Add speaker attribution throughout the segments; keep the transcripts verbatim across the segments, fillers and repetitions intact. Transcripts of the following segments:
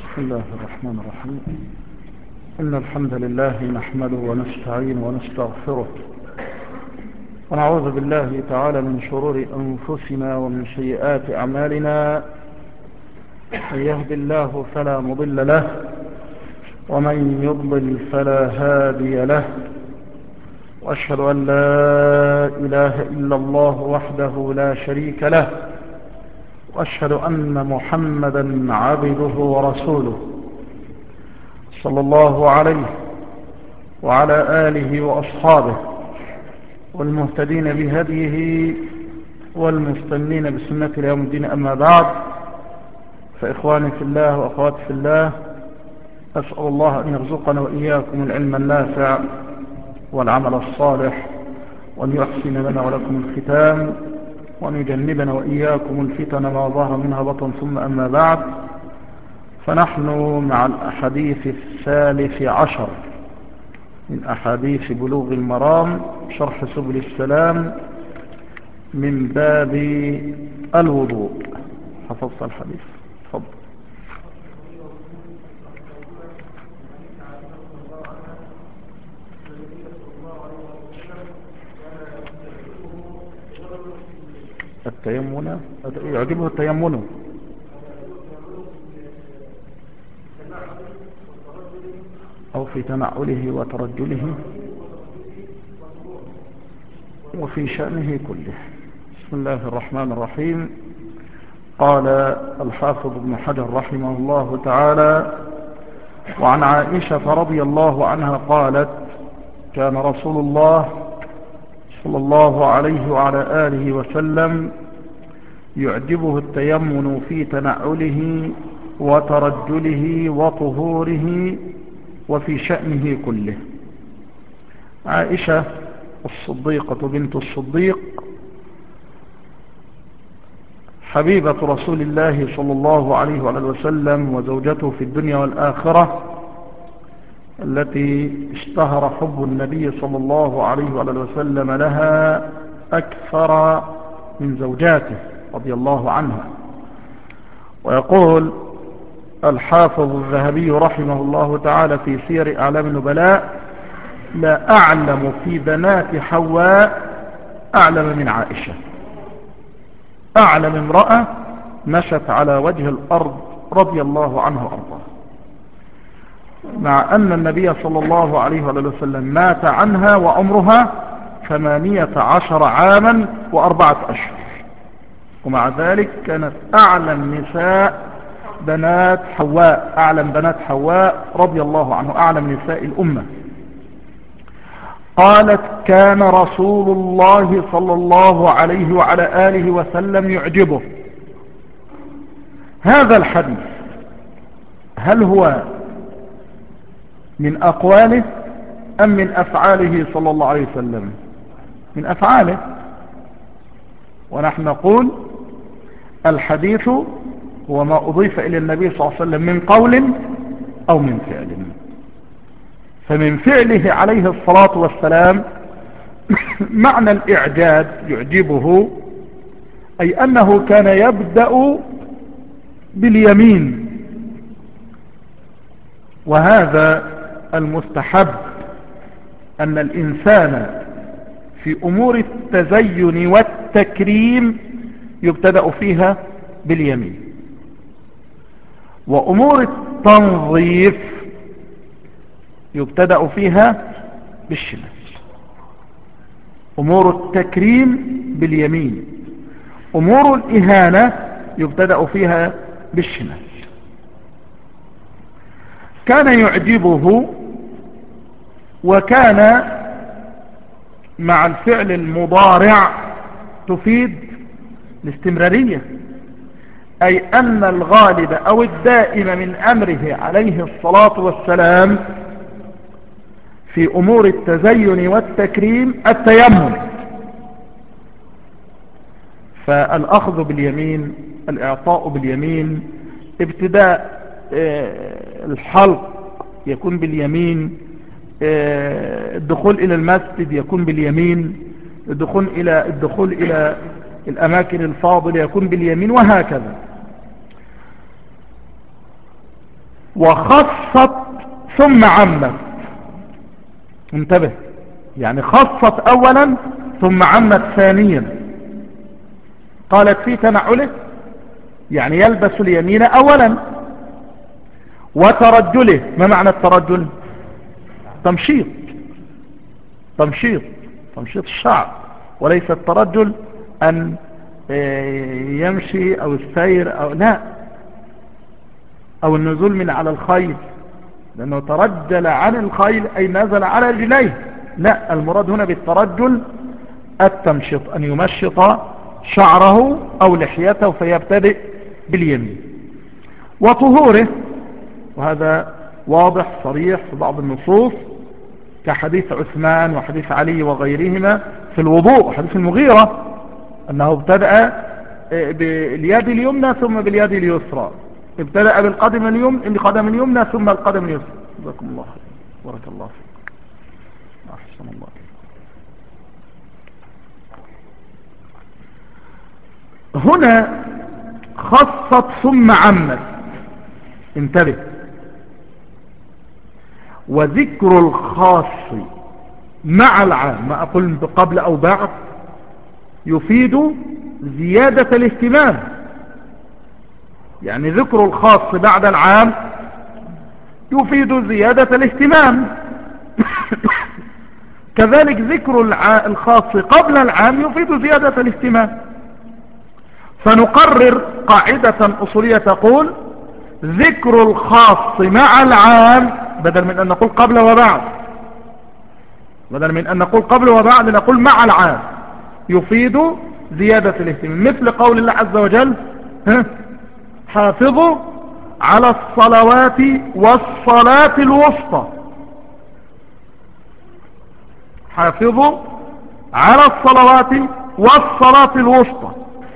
Speaker 1: بسم الله الرحمن الرحيم. إن الحمد لله نحمده ونستعين ونستغفره ونعوذ بالله تعالى من شرور أنفسنا ومن سيئات أعمالنا. من يهد الله فلا مضل له ومن يضلل فلا هادي له، وأشهد أن لا إله إلا الله وحده لا شريك له، وأشهد أن محمدا عبده ورسوله صلى الله عليه وعلى آله وأصحابه والمهتدين بهديه والمستنين بسنة اليوم الدين. أما بعد، فإخواني في الله وأخواتي في الله، أسأل الله أن يرزقنا وإياكم العلم النافع والعمل الصالح، وأن يحسن لنا ولكم الختام، وأن يجنبنا وإياكم الفتن ما ظهر منها بطن. ثم أما بعد، فنحن مع الأحاديث الثالث عشر من أحاديث بلوغ المرام شرح سبل السلام من باب الوضوء. حفظت الحديث؟ تفضل. التيمن يعجبه التيمن أو في تنعله وترجله وفي شأنه كله. بسم الله الرحمن الرحيم. قال الحافظ ابن حجر رحمه الله تعالى: وعن عائشة رضي الله عنها قالت: كان رسول الله صلى الله عليه وعلى آله وسلم يعجبه التيمن في تنعله وترجله وطهوره وفي شأنه كله. عائشة الصديقة بنت الصديق حبيبة رسول الله صلى الله عليه وعلى وسلم وزوجته في الدنيا والآخرة، التي اشتهر حب النبي صلى الله عليه وعلى وسلم لها أكثر من زوجاته رضي الله عنها. ويقول الحافظ الذهبي رحمه الله تعالى في سير أعلام النبلاء: لا أعلم في بنات حواء أعلم من عائشة، أعلم امرأة مشت على وجه الأرض رضي الله عنه وأرضاه، مع أن النبي صلى الله عليه وسلم مات عنها وعمرها ثمانية عشر عاما وأربعة أشهر، ومع ذلك كانت أعلم نساء بنات حواء، أعلم بنات حواء رضي الله عنه، أعلم نساء الأمة. قالت: كان رسول الله صلى الله عليه وعلى آله وسلم يعجبه. هذا الحديث هل هو من أقواله أم من أفعاله صلى الله عليه وسلم؟ من أفعاله. ونحن نقول الحديث هو ما أضيف إلى النبي صلى الله عليه وسلم من قول أو من فعل. فمن فعله عليه الصلاة والسلام معنى الإعجاب يعجبه، أي أنه كان يبدأ باليمين، وهذا المستحب، أن الإنسان في أمور التزين والتكريم يبتدأ فيها باليمين، وأمور التنظيف يبتدأ فيها بالشمال. أمور التكريم باليمين، أمور الإهانة يبتدأ فيها بالشمال. كان يعجبه، وكان مع الفعل المضارع تفيد الاستمرارية، أي أن الغالب أو الدائم من أمره عليه الصلاة والسلام في أمور التزين والتكريم التيمم. فالأخذ باليمين، الإعطاء باليمين، ابتداء الحلق يكون باليمين، الدخول إلى المسجد يكون باليمين، الدخول إلى الدخول إلى الأماكن الفاضلة يكون باليمين، وهكذا. وخصت ثم عمت. انتبه، يعني خصت اولا ثم عمت ثانيا. قالت في تنعله يعني يلبس اليمين اولا، وترجله. ما معنى الترجل؟ تمشيط تمشيط تمشيط الشعر، وليس الترجل ان يمشي او السير او لا، او النزول من على الخيل، لانه ترجل عن الخيل اي نزل على رجليه. لا، المراد هنا بالترجل التمشيط، ان يمشط شعره او لحيته فيبتدئ باليمين. وطهوره، وهذا واضح صريح في بعض النصوص كحديث عثمان وحديث علي وغيرهما في الوضوء، وحديث المغيرة انه ابتدأ باليد اليمنى ثم باليد اليسرى، ابتدأ بالقدم اليمنى القدم اليمنى ثم القدم اليسرى. جزاكم الله خير، بارك الله فيك، احسن الله. هنا خصت ثم عمت. انتبه، وذكر الخاص مع العام، ما أقول قبل أو بعد، يفيد زيادة الاهتمام. يعني ذكر الخاص بعد العام يفيد زيادة الاهتمام. كذلك ذكر الخاص قبل العام يفيد زيادة الاهتمام. فنقرر قاعدة أصولية تقول ذكر الخاص مع العام، بدل من أن نقول قبل وبعد، بدل من أن نقول قبل وبعد نقول مع العام، يفيد زيادة الاهتمام. مثل قول الله عز وجل حافظوا على الصلوات والصلاة الوسطى. حافظوا على الصلوات والصلاة الوسطى.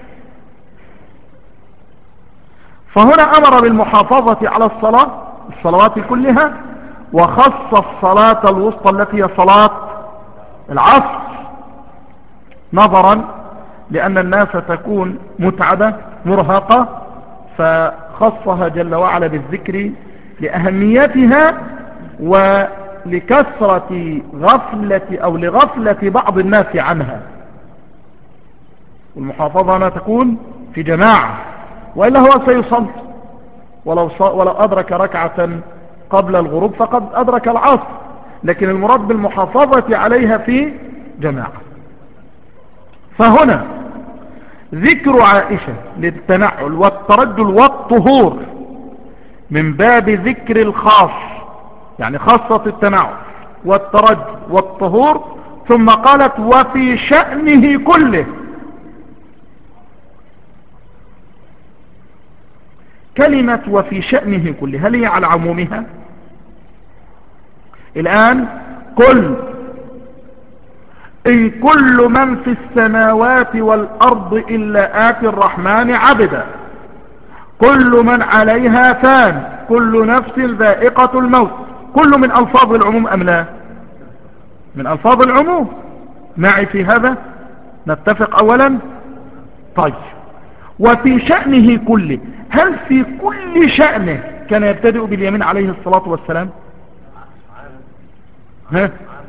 Speaker 1: فهنا أمر بالمحافظة على الصلاة الصلوات كلها، وخص الصلاة الوسطى التي هي صلاة العصر، نظرا لأن الناس تكون متعبة مرهقة، فخصها جل وعلا بالذكر لأهميتها ولكثرة غفلة أو لغفلة بعض الناس عنها. والمحافظة ما تكون في جماعة، وإلا هو سيصلي ولو, ولو أدرك ركعة قبل الغروب فقد أدرك العصر، لكن المراد بالمحافظة عليها في جماعة. فهنا ذكر عائشة للتنعل والترجل والطهور من باب ذكر الخاص، يعني خاصة التنعل والترجل والطهور، ثم قالت وفي شأنه كله. كلمة وفي شأنه كله هل هي على عمومها؟ الآن كل إن كل من في السماوات والأرض إلا آتي الرحمن عبدا، كل من عليها فان، كل نفس ذائقة الموت، كل من ألفاظ العموم أم لا؟ من ألفاظ العموم. معي في هذا؟ نتفق أولا. طيب، وفي شأنه كله، هل في كل شأنه كان يبتدئ باليمين عليه الصلاة والسلام؟ ها؟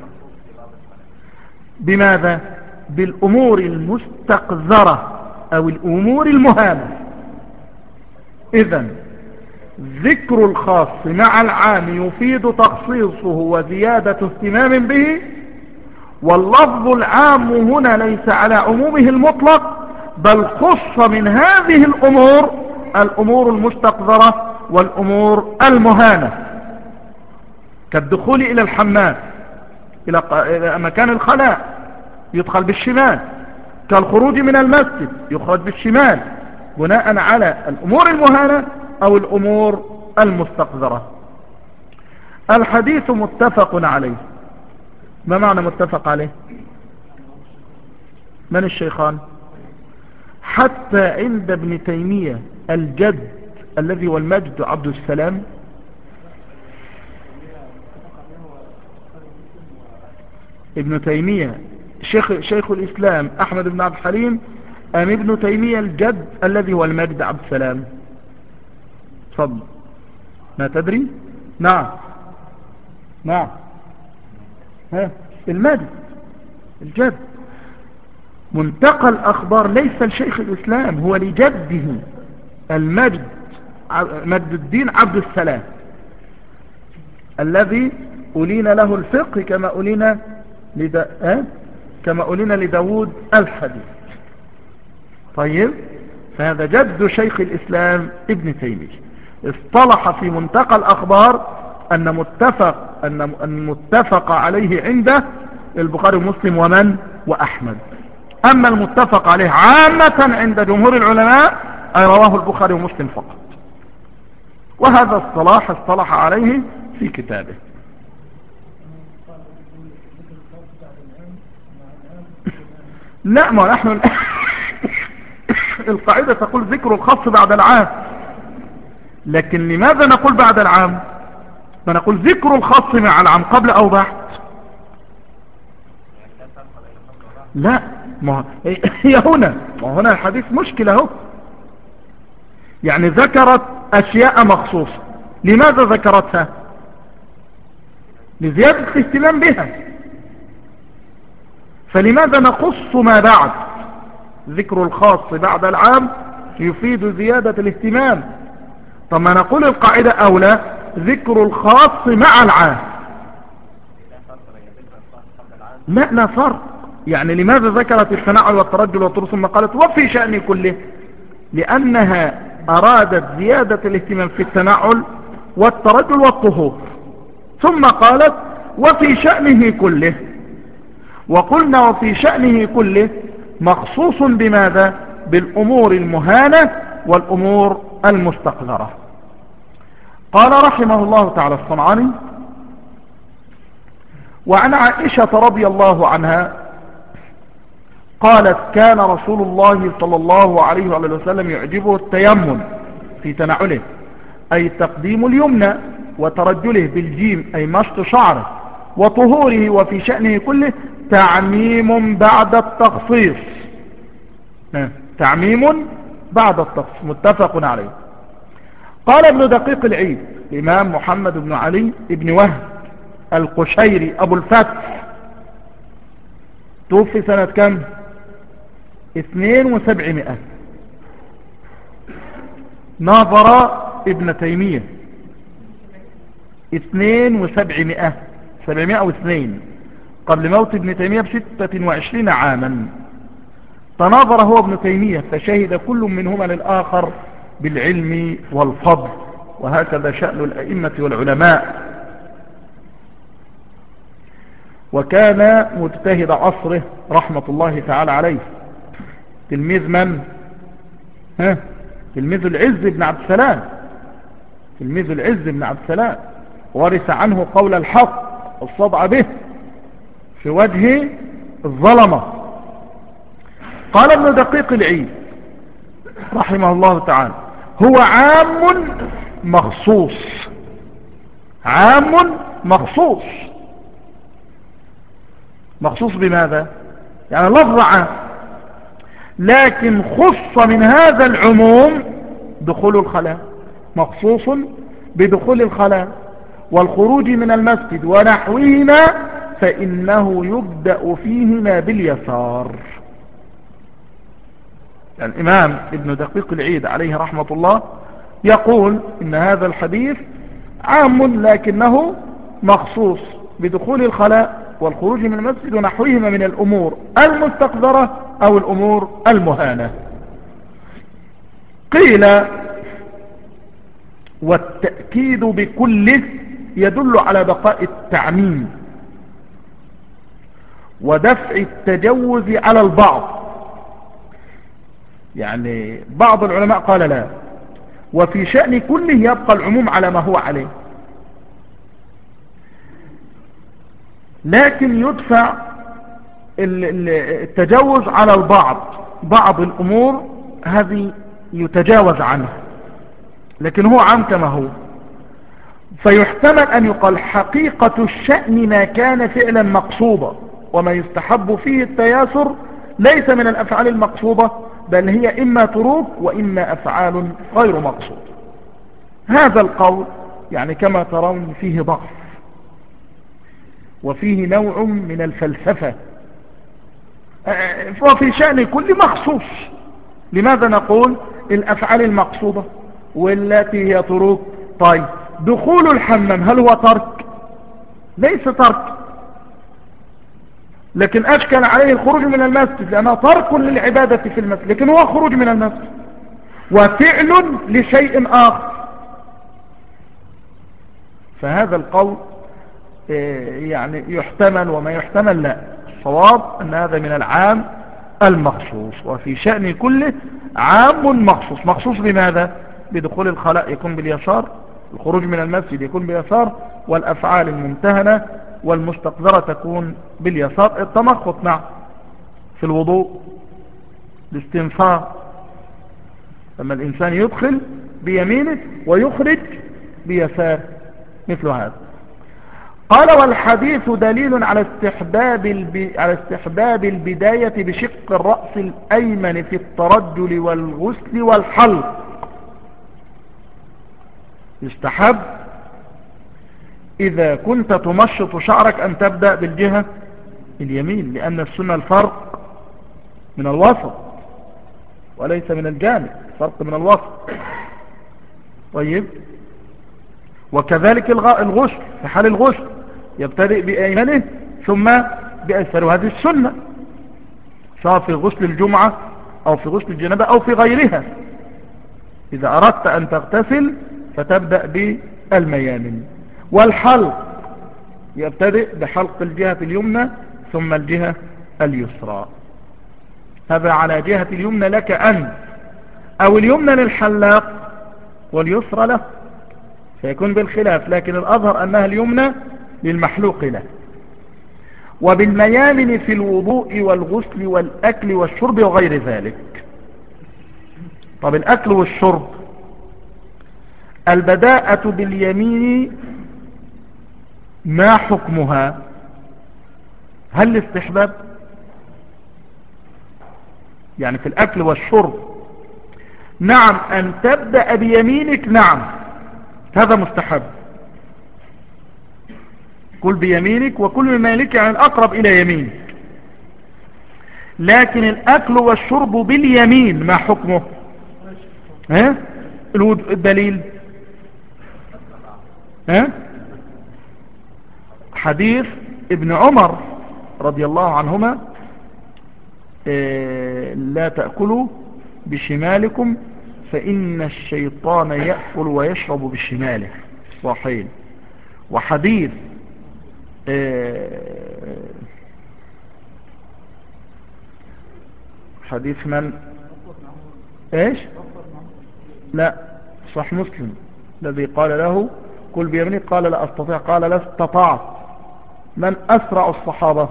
Speaker 1: بماذا؟ بالأمور المستقذرة أو الأمور المهانة. إذن ذكر الخاص مع العام يفيد تخصيصه وزيادة اهتمام به، واللفظ العام هنا ليس على عمومه المطلق، بل خص من هذه الأمور الأمور المستقذرة والأمور المهانة، كالدخول إلى الحمام، إلى مكان الخلاء يدخل بالشمال، كالخروج من المسجد يخرج بالشمال، بناء على الأمور المهانة أو الأمور المستقذرة. الحديث متفق عليه. ما معنى متفق عليه؟ من الشيخان؟ حتى عند ابن تيمية الجد الذي والمجد عبد السلام، ابن تيمية شيخ, شيخ الإسلام أحمد بن عبد الحليم، أم ابن تيمية الجد الذي هو المجد عبد السلام؟ تفضل. ما تدري؟ نعم نعم. ها المجد، الجد. منتقى الأخبار ليس لشيخ الإسلام، هو لجده المجد مجد الدين عبد السلام الذي أولين له الفقه كما أولين لدا... أه؟ كما أولين لداود الحديث. طيب، فهذا جد شيخ الإسلام ابن تيمية. اصطلح في منتقى الأخبار أن متفق أن المتفق عليه عنده البخاري ومسلم ومن وأحمد. أما المتفق عليه عامة عند جمهور العلماء أي رواه البخاري ومسلم فقط. وهذا الصلاح اصطلح عليه في كتابه. لا، ما نحن القاعدة تقول ذكر الخاص بعد العام، لكن لماذا نقول بعد العام؟ ما نقول ذكر الخاص مع العام قبل أو بعد. لا، ما هي هنا ما هنا الحديث مشكلة هو، يعني ذكرت أشياء مخصوصة. لماذا ذكرتها؟ لزيادة الاهتمام بها. فلماذا نخص ما بعد؟ ذكر الخاص بعد العام يفيد زيادة الاهتمام. طب ما نقول القاعدة أولى ذكر الخاص مع العام. لا لا فرق. يعني لماذا ذكرت التنعل والترجل والطرس ثم قالت وفي شأن كله؟ لأنها أرادت زيادة الاهتمام في التنعل والترجل والطهور، ثم قالت وفي شأنه كله. وقلنا وفي شأنه كله مخصوص بماذا؟ بالأمور المهانة والأمور المستقذرة. قال رحمه الله تعالى الصنعاني: وعن عائشة رضي الله عنها قالت: كان رسول الله صلى الله عليه وسلم يعجبه التيمم في تنعله، أي تقديم اليمنى، وترجله بالجيم أي مشط شعره، وطهوره، وفي شأنه كله تعميم بعد التخصيص. تعميم بعد التخصيص، متفق عليه. قال ابن دقيق العيد الإمام محمد بن علي بن وهب القشيري أبو الفتح، توفي سنة كم؟ اثنين وسبعمائة. ناظر ابن تيمية اثنين وسبعمائة، سبعمائة واثنين، قبل موت ابن تيمية بستة وعشرين عاما. تناظر هو ابن تيمية فشهد كل منهما للآخر بالعلم والفضل، وهكذا شأن الأئمة والعلماء. وكان مجتهد عصره رحمة الله تعالى عليه. تلميذ من؟ ها؟ تلميذ العز بن عبد السلام، تلميذ العز بن عبد السلام، ورث عنه قول الحق الصدع به في وجه الظلمة. قال ابن دقيق العيد رحمه الله تعالى: هو عام مخصوص. عام مخصوص. مخصوص بماذا؟ يعني لفظ عام، لكن خص من هذا العموم دخول الخلاء، مخصوص بدخول الخلاء والخروج من المسجد ونحوهما، فإنه يبدأ فيهما باليسار. يعني الإمام ابن دقيق العيد عليه رحمة الله يقول إن هذا الحديث عام لكنه مخصوص بدخول الخلاء والخروج من المسجد ونحوهما من الأمور المستقذرة أو الأمور المهانة. قيل: والتأكيد بكله يدل على بقاء التعميم ودفع التجوز على البعض. يعني بعض العلماء قال لا، وفي شأن كله يبقى العموم على ما هو عليه، لكن يدفع التجاوز على البعض. بعض الأمور هذه يتجاوز عنه، لكن هو عام كما هو. فيحتمل أن يقال حقيقة الشأن ما كان فعلا مقصودا، وما يستحب فيه التياسر ليس من الأفعال المقصودة، بل هي إما تروك وإما أفعال غير مقصود. هذا القول يعني كما ترون فيه ضعف وفيه نوع من الفلسفة، وفي شأن كل مخصوص. لماذا نقول الأفعال المقصودة والتي هي طرق؟ طيب دخول الحمام هل هو ترك؟ ليس ترك، لكن أشكل عليه الخروج من المسجد لأنه ترك للعبادة في المسجد، لكن هو خروج من المسجد وفعل لشيء آخر. فهذا القول يعني يحتمل وما يحتمل لا، الصواب أن هذا من العام المخصوص، وفي شأن كله عام مخصوص. مخصوص بماذا؟ بدخول الخلاء يكون باليسار، الخروج من المسجد يكون باليسار، والأفعال الممتهنة والمستقذرة تكون باليسار. التمخط نعم في الوضوء، الاستنفار لما الإنسان يدخل بيمينه ويخرج بيساره مثل هذا. قال والحديث دليل على استحباب الب... على استحباب البداية بشق الرأس الأيمن في الترجل والغسل والحلق. يستحب إذا كنت تمشط شعرك أن تبدأ بالجهة اليمين، لأن السنة الفرق من الوسط وليس من الجانب، فرق من الوسط. طيب وكذلك الغسل، في حال الغسل يبتدئ بأيمنه ثم بأيسره، وهذه السنة سواء في غسل الجمعة أو في غسل الجنابة أو في غيرها. إذا أردت أن تغتسل فتبدأ بالميامن. والحلق يبتدئ بحلق الجهة اليمنى ثم الجهة اليسرى. هذا على جهة اليمنى لك أنت، أو اليمنى للحلاق واليسرى له، فيكون بالخلاف، لكن الأظهر أنها اليمنى للمحلوق له. وبالميامن في الوضوء والغسل والأكل والشرب وغير ذلك. طب الأكل والشرب، البداءة باليمين ما حكمها؟ هل الاستحباب؟ يعني في الأكل والشرب نعم أن تبدأ بيمينك، نعم هذا مستحب، كل بيمينك وكل مما يليك، يعني الأقرب إلى يمينك. لكن الأكل والشرب باليمين ما حكمه؟ ها؟ الدليل ها؟ حديث ابن عمر رضي الله عنهما إيه لا تأكلوا بشمالكم فإن الشيطان يأكل ويشرب بشماله، صحيح. وحديث إيه حديث من ايش لا صح مسلم الذي قال له كل بيمينك قال لا أستطيع، قال لا استطعت. من أسرع الصحابة؟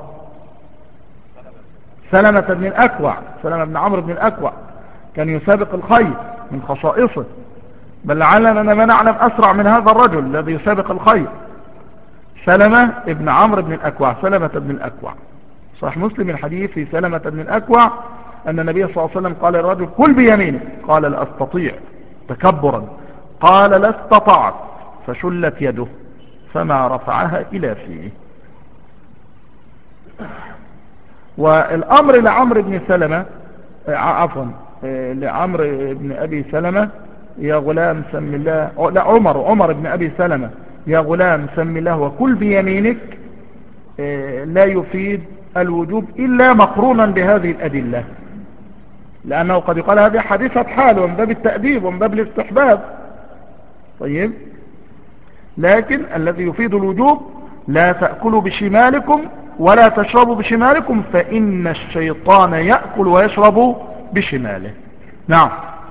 Speaker 1: سلمة بن الأكوع، سلمة بن عمرو بن الأكوع كان يسابق الخيل من خصائصه، بل لعلنا ما نعلم أسرع من هذا الرجل الذي يسابق الخيل، سلمة بن عمرو بن الأكوع، سلمة بن الأكوع. صح مسلم الحديث في سلمة بن الأكوع أن النبي صلى الله عليه وسلم قال للرجل كل بيمينه، قال لا أستطيع تكبرا، قال لا استطعت، فشلت يده فما رفعها إلى فيه. والأمر لعمر بن سلمة عفوا لعمر بن أبي سلمة يا غلام سم الله، لا عمر عمر بن أبي سلمة يا غلام سم الله وكل بيمينك، لا يفيد الوجوب إلا مقرونا بهذه الأدلة، لأنه قد يقال هذه حادثة حال ومن باب التأديب ومن باب الاستحباب. طيب لكن الذي يفيد الوجوب لا تأكلوا بشمالكم ولا تشربوا بشمالكم فإن الشيطان يأكل ويشرب بشماله. نعم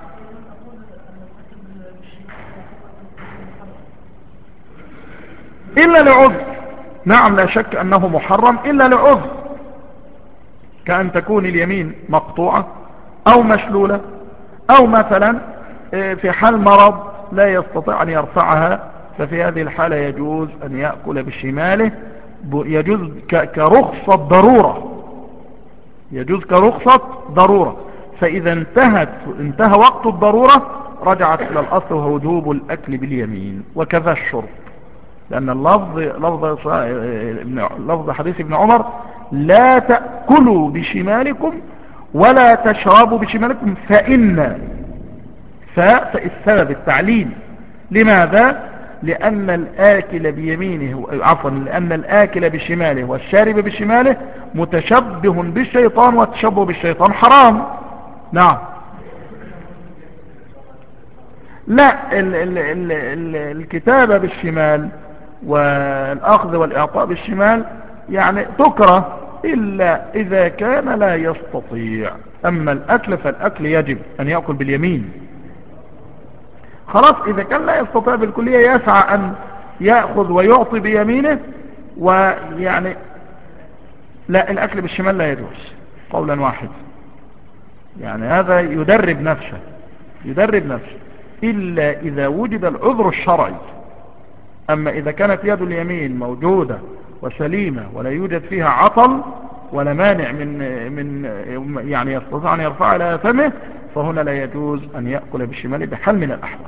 Speaker 1: إلا لعذر، نعم لا شك أنه محرم إلا لعذر، كأن تكون اليمين مقطوعة أو مشلولة، أو مثلا في حال مرض لا يستطيع أن يرفعها، ففي هذه الحالة يجوز أن يأكل بشماله، يجوز كرخصة ضرورة، يجوز كرخصة ضرورة. فإذا انتهت انتهى وقت الضرورة رجعت إلى الأصل وهو وجوب الأكل باليمين، وكذا الشرب، لأن اللفظ لفظ, لفظ حديث ابن عمر لا تأكلوا بشمالكم ولا تشربوا بشمالكم فإن فالسبب التعليل. لماذا؟ لأن الآكل بيمينه عفوا لأن الآكل بشماله والشارب بشماله متشبه بالشيطان، والتشبه بالشيطان حرام. نعم. لا، ال ال ال ال الكتابة بالشمال والأخذ والإعطاء بالشمال يعني تكره إلا إذا كان لا يستطيع. أما الأكل فالأكل يجب أن يأكل باليمين. خلاص، إذا كان لا يستطيع بالكلية يسعى أن يأخذ ويعطي بيمينه، ويعني لا، الأكل بالشمال لا يجوز قولا واحد. يعني هذا يدرب نفسه يدرب نفسه إلا إذا وجد العذر الشرعي. أما إذا كانت يد اليمين موجودة وسليمة ولا يوجد فيها عطل ولا مانع من من يعني يستطيع أن يرفع على فمه، فهنا لا يجوز أن يأكل بالشمال بحال من الأحوال.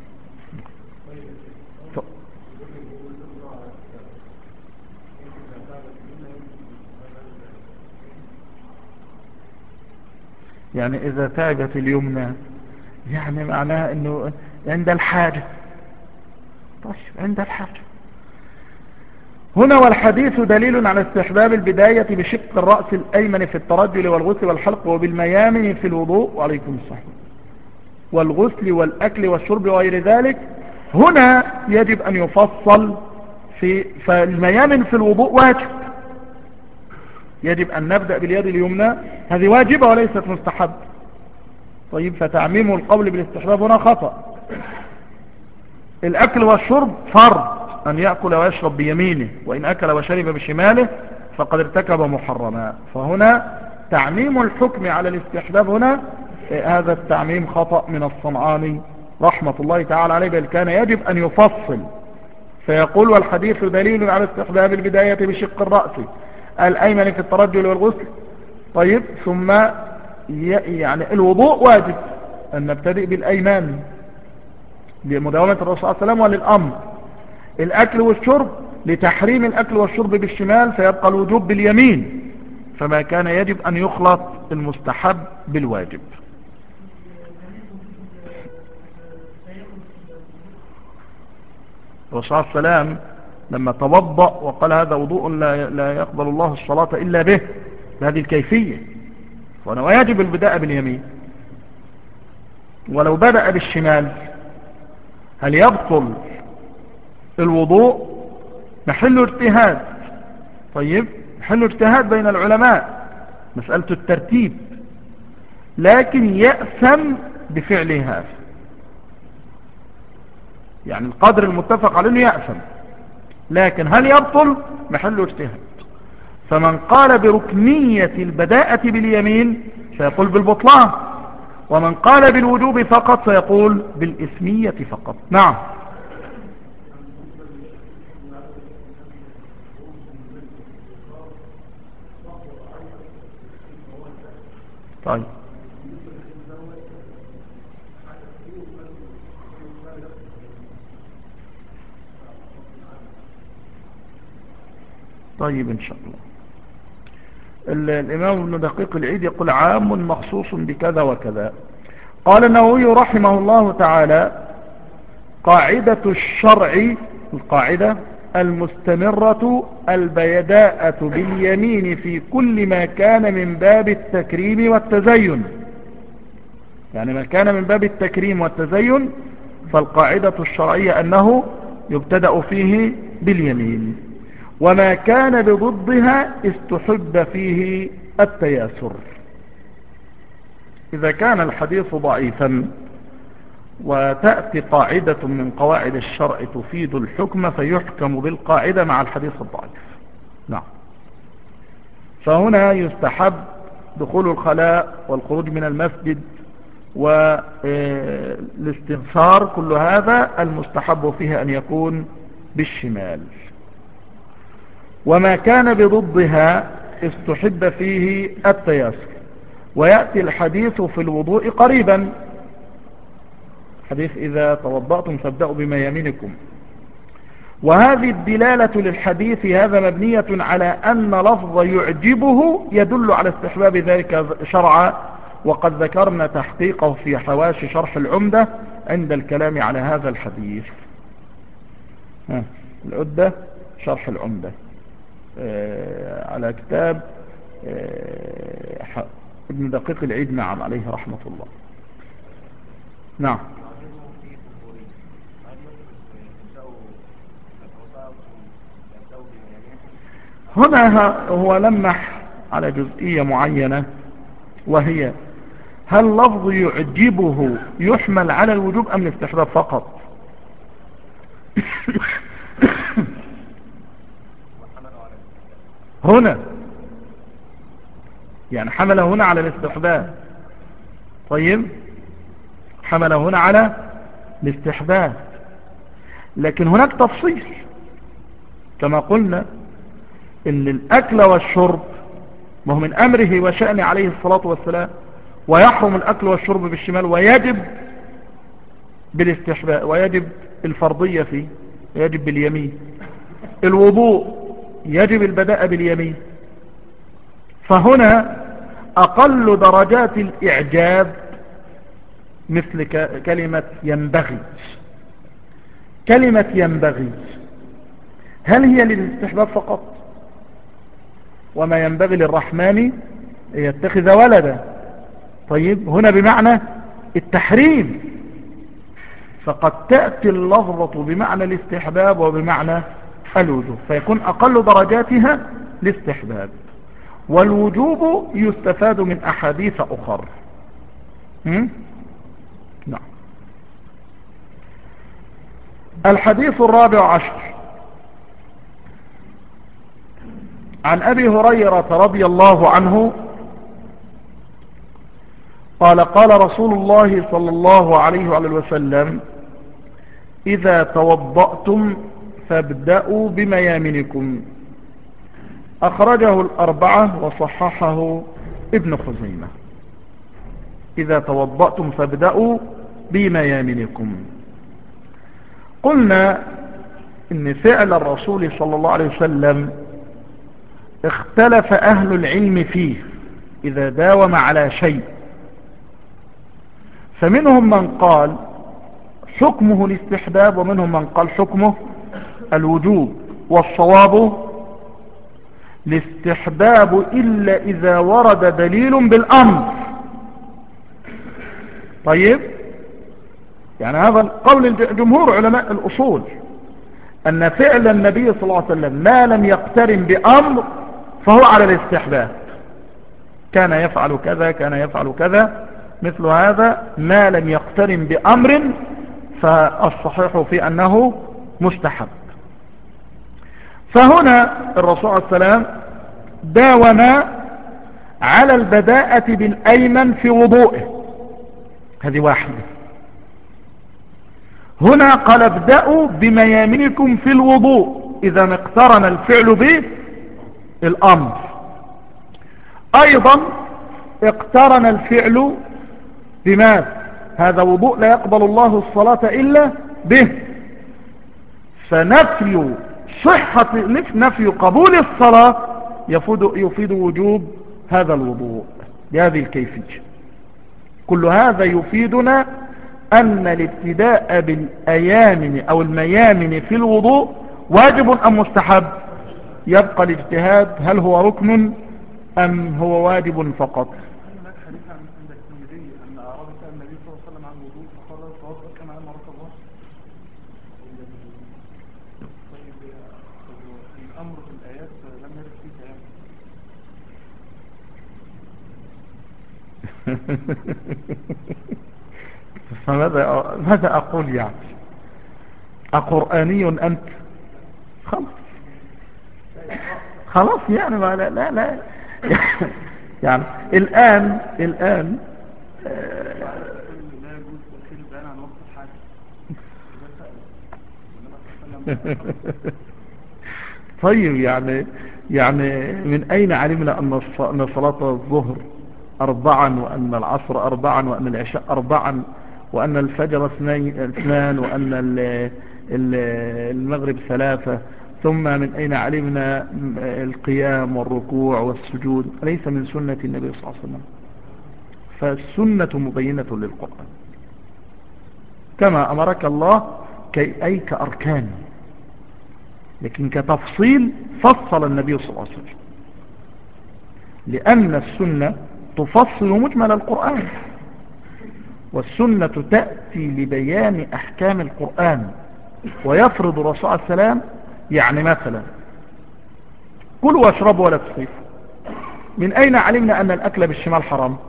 Speaker 1: يعني إذا تعبت اليمنى يعني معناها أنه عند الحاجة. طيب، عند الحاجة. هنا والحديث دليل على استحباب البداية بشق الرأس الأيمن في الترجل والغسل والحلق، وبالميامن في الوضوء وعليكم الصحة والغسل والأكل والشرب وغير ذلك. هنا يجب أن يفصل في فالميامن في الوضوء واجب، يجب أن نبدأ باليد اليمنى، هذه واجبة وليست مستحب. طيب، فتعميم القول بالاستحباب هنا خطأ. الأكل والشرب فرض أن يأكل ويشرب بيمينه، وإن أكل وشرب بشماله فقد ارتكب محرما. فهنا تعميم الحكم على الاستحباب هنا هذا التعميم خطأ من الصنعاني رحمة الله تعالى عليه، بل كان يجب أن يفصل فيقول والحديث دليل على استحباب البداية بشق الرأس الأيمن في الترجل والغسل. طيب، ثم يعني الوضوء واجب أن نبتدئ بالأيمان لمداومة الرسول صلى الله عليه وسلم وللأمر. الأكل والشرب لتحريم الأكل والشرب بالشمال فيبقى الوجوب باليمين، فما كان يجب أن يخلط المستحب بالواجب. الرسول صلى الله عليه وسلم لما توضأ وقال هذا وضوء لا, لا يقبل الله الصلاة إلا به بهذه الكيفية، وأنا واجب البداء باليمين. ولو بدأ بالشمال هل يبطل الوضوء؟ محل اجتهاد. طيب، محل اجتهاد بين العلماء مسألة الترتيب، لكن يأثم بفعل هذا، يعني القدر المتفق عليه يأثم، لكن هل يبطل؟ محل اجتهاد. فمن قال بركنية البداءة باليمين سيقول بالبطلان، ومن قال بالوجوب فقط سيقول بالإثمية فقط. نعم. طيب، طيب إن شاء الله. الإمام ابن دقيق العيد يقول عام مخصوص بكذا وكذا. قال النووي رحمه الله تعالى قاعدة الشرع، القاعدة المستمرة البيداءة باليمين في كل ما كان من باب التكريم والتزين. يعني ما كان من باب التكريم والتزين فالقاعدة الشرعية أنه يبتدأ فيه باليمين، وما كان بضدها استحب فيه التياسر. إذا كان الحديث ضعيفا وتأتي قاعدة من قواعد الشرع تفيد الحكم فيحكم بالقاعدة مع الحديث الضعيف. نعم. فهنا يستحب دخول الخلاء والخروج من المسجد والاستنثار، كل هذا المستحب فيه أن يكون بالشمال. وما كان بضدها استحب فيه التياسر. ويأتي الحديث في الوضوء قريبا، حديث إذا توضأتم فابدأوا بميامنكم. وهذه الدلالة للحديث هذا مبنية على أن لفظ يعجبه يدل على استحباب ذلك شرعا، وقد ذكرنا تحقيقه في حواشي شرح العمدة عند الكلام على هذا الحديث. ها العدة شرح العمدة آه على كتاب آه ابن دقيق العيد، نعم عليه رحمة الله. نعم. هنا هو لمح على جزئية معينة، وهي هل لفظ يعجبه يحمل على الوجوب أم الاستحباب فقط؟ هنا يعني حمل هنا على الاستحباب. طيب حمل هنا على الاستحباب، لكن هناك تفصيل كما قلنا ان الاكل والشرب ما هو من امره وشأنه عليه الصلاة والسلام، ويحرم الاكل والشرب بالشمال ويجب بالاستحباب ويجب الفرضية فيه ويجب باليمين. الوضوء يجب البداء باليمين. فهنا اقل درجات الاعجاب مثل كلمة ينبغي. كلمة ينبغي هل هي للاستحباب فقط؟ وما ينبغي للرحمن يتخذ ولدا. طيب هنا بمعنى التحريم، فقد تأتي اللفظة بمعنى الاستحباب وبمعنى الوجوب، فيكون أقل درجاتها الاستحباب، والوجوب يستفاد من أحاديث أخر. نعم. الحديث الرابع عشر عن أبي هريرة رضي الله عنه قال قال رسول الله صلى الله عليه وآله وسلم إذا توضأتم فابدأوا بميامنكم. أخرجه الأربعة وصححه ابن خزيمة. إذا توضأتم فابدأوا بميامنكم. قلنا إن فعل الرسول صلى الله عليه وسلم اختلف أهل العلم فيه إذا داوم على شيء، فمنهم من قال حكمه الاستحباب ومنهم من قال حكمه الوجوب، والصواب الاستحباب إلا إذا ورد دليل بالأمر. طيب يعني هذا قول جمهور علماء الأصول أن فعل النبي صلى الله عليه وسلم ما لم يقترن بأمر فهو على الاستحباب. كان يفعل كذا كان يفعل كذا مثل هذا ما لم يقترن بأمر فالصحيح في أنه مستحب. فهنا الرسول عليه السلام داوم على البداءة بالأيمن في وضوئه، هذه واحدة. هنا قال ابدأوا بميامنكم في الوضوء إذا اقترن الفعل به الأمر. أيضا اقترن الفعل بما هذا وضوء لا يقبل الله الصلاة إلا به، فنفي صحة نفي قبول الصلاة يفيد, يفيد وجوب هذا الوضوء بهذه الكيفية. كل هذا يفيدنا أن الابتداء بالأيامن أو الميامن في الوضوء واجب أم مستحب؟ يبقى الاجتهاد هل هو ركن أم هو واجب فقط. فماذا ماذا أقول يعني؟ أقرآني أنت؟ خلاص خلاص يعني ما لا لا, لا يعني الآن الآن طيب يعني يعني من أين علمنا أن صلاة الظهر أربعا وأن العصر أربعا وأن العشاء أربعا وأن الفجر اثنان، وأن المغرب ثلاثة، ثم من أين علمنا القيام والركوع والسجود؟ ليس من سنة النبي صلى الله عليه وسلم. فالسنة مبينة للقرآن كما أمرك الله، كي أي كأركان، لكن كتفصيل فصل النبي صلى الله عليه وسلم، لأن السنة تفصل مجمل القرآن، والسنة تأتي لبيان أحكام القرآن ويفرض الرسول عليه السلام. يعني مثلا كلوا واشربوا ولا تسرفوا، من أين علمنا أن الأكل بالشمال حرام؟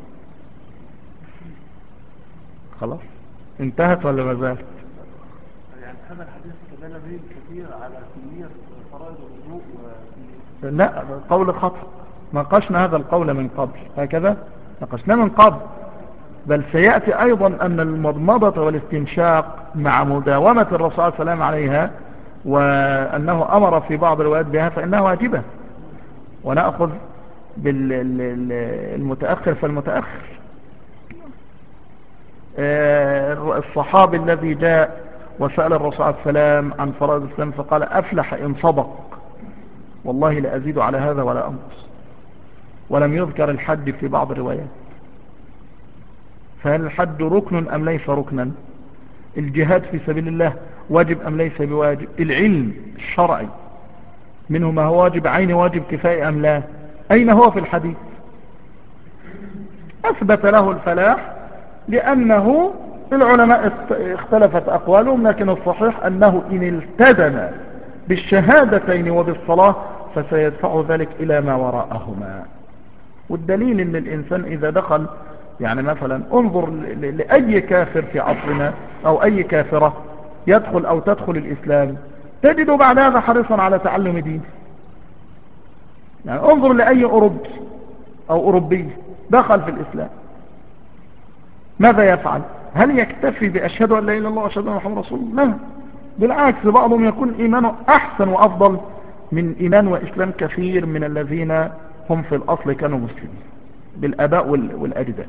Speaker 1: خلاص انتهت ولا ما زالت؟
Speaker 2: يعني هذا الحديث استدل به كثير على كمية فرائض الوضوء و...
Speaker 1: لا، قول خطأ. ناقشنا هذا القول من قبل، هكذا ناقشنا من قبل. بل سيأتي أيضا أن المضمضة والاستنشاق مع مداومة الرسول صلى الله عليه وسلم عليها، وأنه أمر في بعض الروايات بها، فإنها واجبة. ونأخذ بالمتأخر فالمتأخر. الصحابي الذي جاء وسأل الرسول عليه السلام عن فرائض الإسلام فقال: أفلح إن صدق، والله لا أزيد على هذا ولا أنقص. ولم يذكر الحج في بعض الروايات. فهل الحج ركن أم ليس ركنا؟ الجهاد في سبيل الله واجب أم ليس بواجب؟ العلم الشرعي منه ما هو واجب عين واجب كفاية أم لا؟ أين هو في الحديث؟ أثبت له الفلاح لأنه العلماء اختلفت أقوالهم، لكن الصحيح أنه إن التزم بالشهادتين وبالصلاة فسيدفع ذلك إلى ما وراءهما. والدليل أن الإنسان إذا دخل، يعني مثلا انظر لأي كافر في عصرنا أو أي كافرة يدخل أو تدخل الإسلام، تجد بعد هذا حريصا على تعلم دين. يعني انظر لأي أوروبي أو أوروبي دخل في الإسلام، ماذا يفعل؟ هل يكتفي بأشهد أن لا إله إلا الله وأشهد أن محمد رسول الله؟ لا، بالعكس، بعضهم يكون إيمانه أحسن وأفضل من إيمان وإسلام كثير من الذين هم في الأصل كانوا مسلمين بالآباء والأجداد.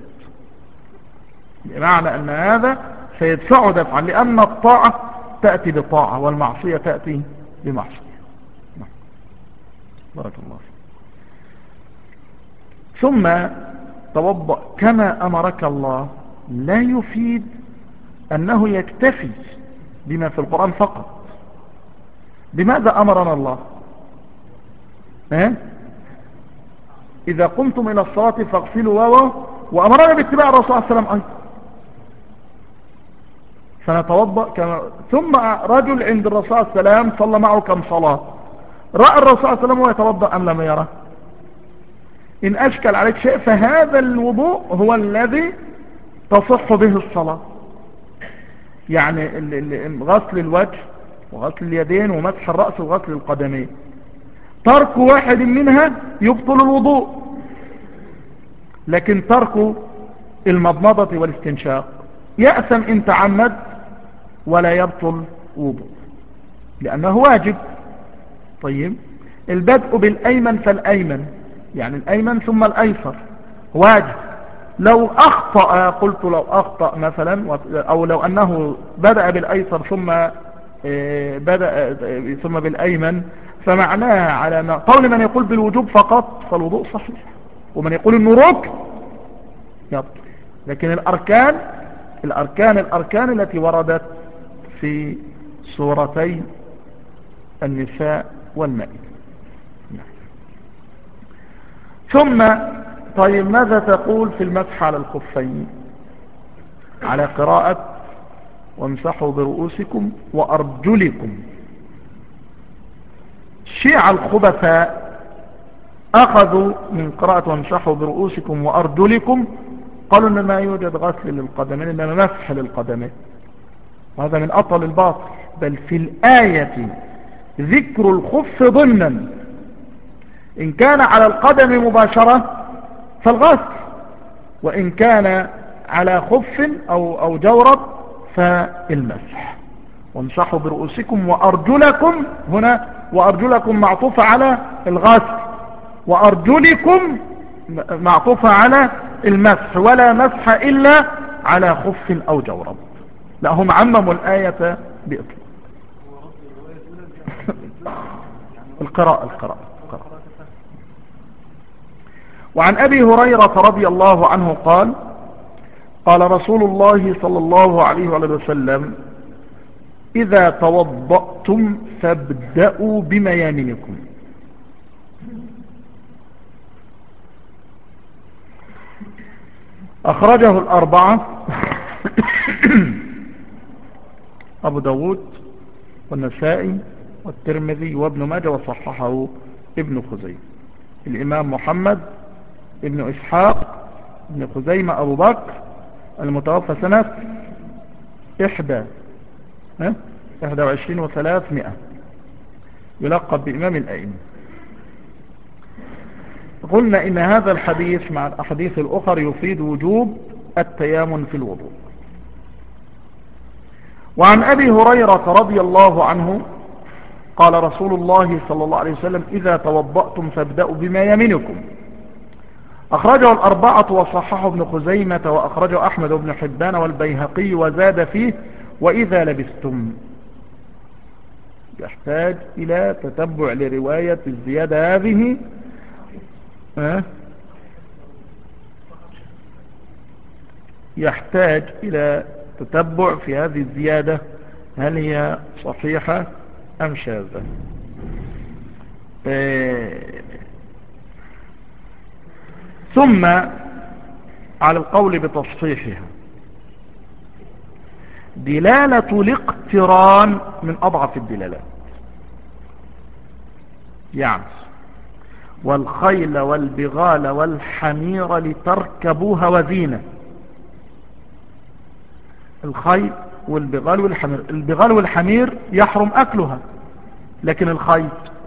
Speaker 1: بمعنى أن هذا سيدفع دفعا، لأن الطاعة تأتي بطاعة والمعصية تأتي بمعصية. بارك الله فيك. ثم توضأ كما أمرك الله لا يفيد أنه يكتفي بما في القرآن فقط. بماذا أمرنا الله؟ ها؟ إذا قمتم إلى الصلاة فاغسلوا واو، وأمرنا باتباع الرسول صلى الله عليه وسلم أيضا. فنتوضأ كما. ثم رجل عند الرسول صلى الله عليه وسلم صلى معه كم صلاة، رأى الرسول صلى الله عليه وسلم وهو يتوضأ أم لم يره؟ إن أشكل عليك شيء فهذا الوضوء هو الذي تصح به الصلاة. يعني غسل الوجه وغسل اليدين ومسح الرأس وغسل القدمين، ترك واحد منها يبطل الوضوء، لكن ترك المضمضة والاستنشاق يأثم إن تعمد ولا يبطل وضوء لأنه واجب. طيب، البدء بالأيمن فالأيمن، يعني الأيمن ثم الأيسر واجب. لو أخطأ، قلت لو أخطأ مثلا، أو لو أنه بدأ بالأيسر ثم بدأ ثم بالأيمن، فمعناها على ما قول من يقول بالوجوب فقط فالوضوء صحيح، ومن يقول انه ركن يبطل. لكن الأركان الأركان الأركان التي وردت في سورتي النساء والمائدة. ثم طيب ماذا تقول في المسح على الخفين على قراءة وامسحوا برؤوسكم وأرجلكم؟ الشيعة الخبثاء أخذوا من قراءة وامسحوا برؤوسكم وأرجلكم، قالوا إن ما يوجد غسل للقدمين إنما مسح للقدمين، وهذا من أطل الباطل. بل في الآية ذكر الخف ضمنا، إن كان على القدم مباشرة فالغسل، وإن كان على خف أو, أو جورب فالمسح. وامسحوا برؤوسكم وأرجلكم، هنا وأرجلكم معطوفة على الغسل، وأرجلكم معطوفة على المسح، ولا مسح إلا على خف أو جورب. لا، هم عمموا الآية بإطلاق. القراءة القراءة القراءة. وعن أبي هريرة رضي الله عنه قال قال رسول الله صلى الله عليه وسلم إذا توضأتم فابدأوا بميامنكم. أخرجه الأربعة أبو داود والنسائي والترمذي وابن ماجه وصححه ابن خزيمة. الإمام محمد ابن إسحاق ابن خزيمة أبو بكر المتوفى سنة إحدى إحدى وعشرين وثلاثمائة، يلقب بإمام الأئمة. قلنا إن هذا الحديث مع الأحاديث الأخرى يفيد وجوب التيامن في الوضوء. وعن أبي هريرة رضي الله عنه قال رسول الله صلى الله عليه وسلم إذا توضأتم فابدأوا بميامنكم. أخرجه الأربعة وصححه ابن خزيمة وأخرجه أحمد بن حبان والبيهقي وزاد فيه وإذا لبستم. يحتاج إلى تتبع لرواية الزيادة هذه. أه؟ يحتاج إلى تتبع في هذه الزيادة هل هي صحيحة أم شاذة. أه ثم على القول بتصحيحها دلالة الاقتران من أضعف الدلالات. يعني والخيل والبغال والحمير لتركبوها وزينة. الخيل والبغال والحمير، البغال والحمير يحرم أكلها، لكن الخيل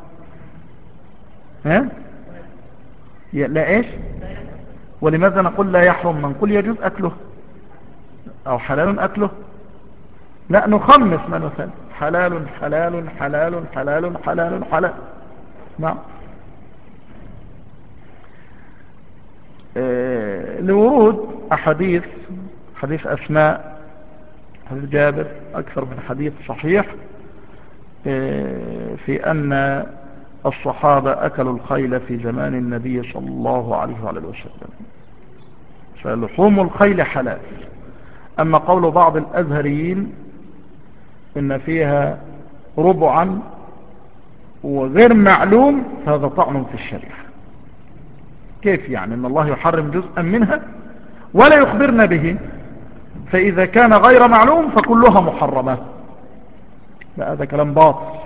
Speaker 1: ها لا إيش. ولماذا نقول لا يحرم؟ نقول يجوز أكله أو حلال أكله. لا، نخمس ما نثل حلال حلال حلال حلال حلال حلال. نعم. آه لورود أحاديث حديث أسماء حديث جابر أكثر من حديث صحيح آه في أن الصحابة أكلوا الخيل في زمان النبي صلى الله عليه وسلم، فلحوم الخيل حلال. أما قول بعض الأزهريين إن فيها ربعا وغير معلوم فهذا طعن في الشريعة. كيف يعني أن الله يحرم جزءا منها ولا يخبرنا به، فإذا كان غير معلوم فكلها محرمة؟ لا، هذا كلام باطل،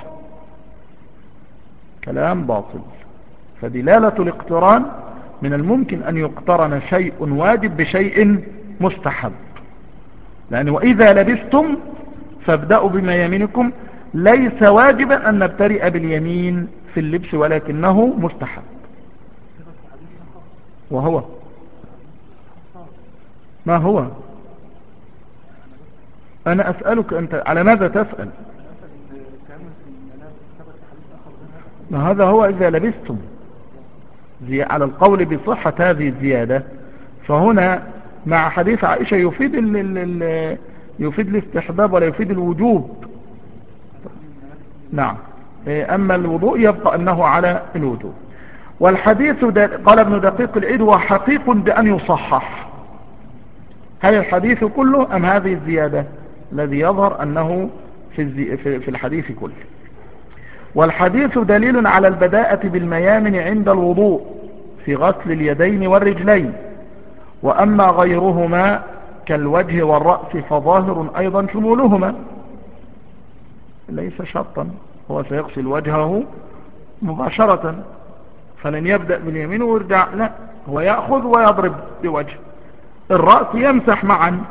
Speaker 1: كلام باطل. فدلالة الاقتران من الممكن أن يقترن شيء واجب بشيء مستحب، لأن وإذا لبستم فابدأوا بميامنكم ليس واجبا أن نبترئ باليمين في اللبس، ولكنه مستحب. وهو ما هو؟ أنا أسألك أنت على ماذا تسأل؟ ما هذا هو إذا لبستم زي على القول بصحة هذه الزيادة. فهنا مع حديث عائشة يفيد ال ال ال يفيد الاستحباب ولا يفيد الوجوب. نعم. أما الوضوء يبقى أنه على الوجوب. والحديث قال ابن دقيق العيد هو حقيق بأن يصحح. هل الحديث كله أم هذه الزيادة؟ الذي يظهر أنه في, في الحديث كله. والحديث دليل على البداءة بالميامن عند الوضوء في غسل اليدين والرجلين. وأما غيرهما كالوجه والرأس فظاهر أيضا شمولهما، ليس شرطا، هو سيغسل وجهه مباشرة فلن يبدأ باليمين ويرجع، لا، هو يأخذ ويضرب بوجه. الرأس يمسح معا،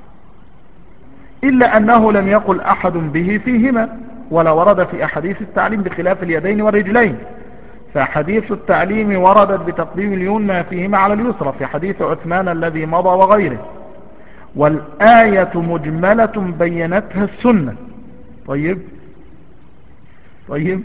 Speaker 1: إلا أنه لم يقل أحد به فيهما، ولا ورد في أحاديث التعليم بخلاف اليدين والرجلين. فحديث التعليم وردت بتقديم اليمنى فيهما على اليسرى في حديث عثمان الذي مضى وغيره. والآية مجملة بينتها السنة. طيب طيب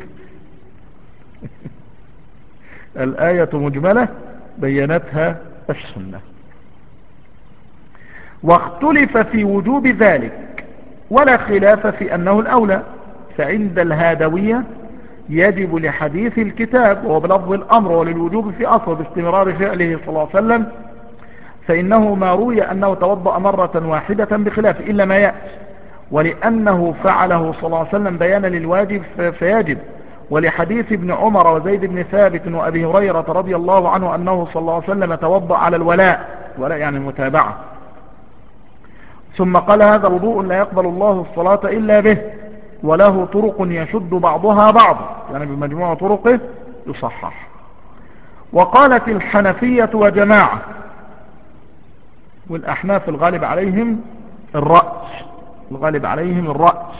Speaker 1: الآية مجملة بينتها السنة. واختلف في وجوب ذلك ولا خلاف في أنه الأولى. فعند الهادوية يجب لحديث الكتاب وهو بلفظ الأمر وللوجوب في أصل باستمرار فعله صلى الله عليه وسلم، فإنه ما روي أنه توضأ مرة واحدة بخلاف إلا ما يأتي، ولأنه فعله صلى الله عليه وسلم بيانا للواجب فيجب. ولحديث ابن عمر وزيد بن ثابت وأبي هريرة رضي الله عنه أنه صلى الله عليه وسلم توضأ على الولاء، ولاء يعني المتابعة، ثم قال هذا وضوء لا يقبل الله الصلاة إلا به، وله طرق يشد بعضها بعض، يعني بمجموع طرقه يصحح. وقالت الحنفية وجماعة، والأحناف الغالب عليهم الرأس، الغالب عليهم الرأس،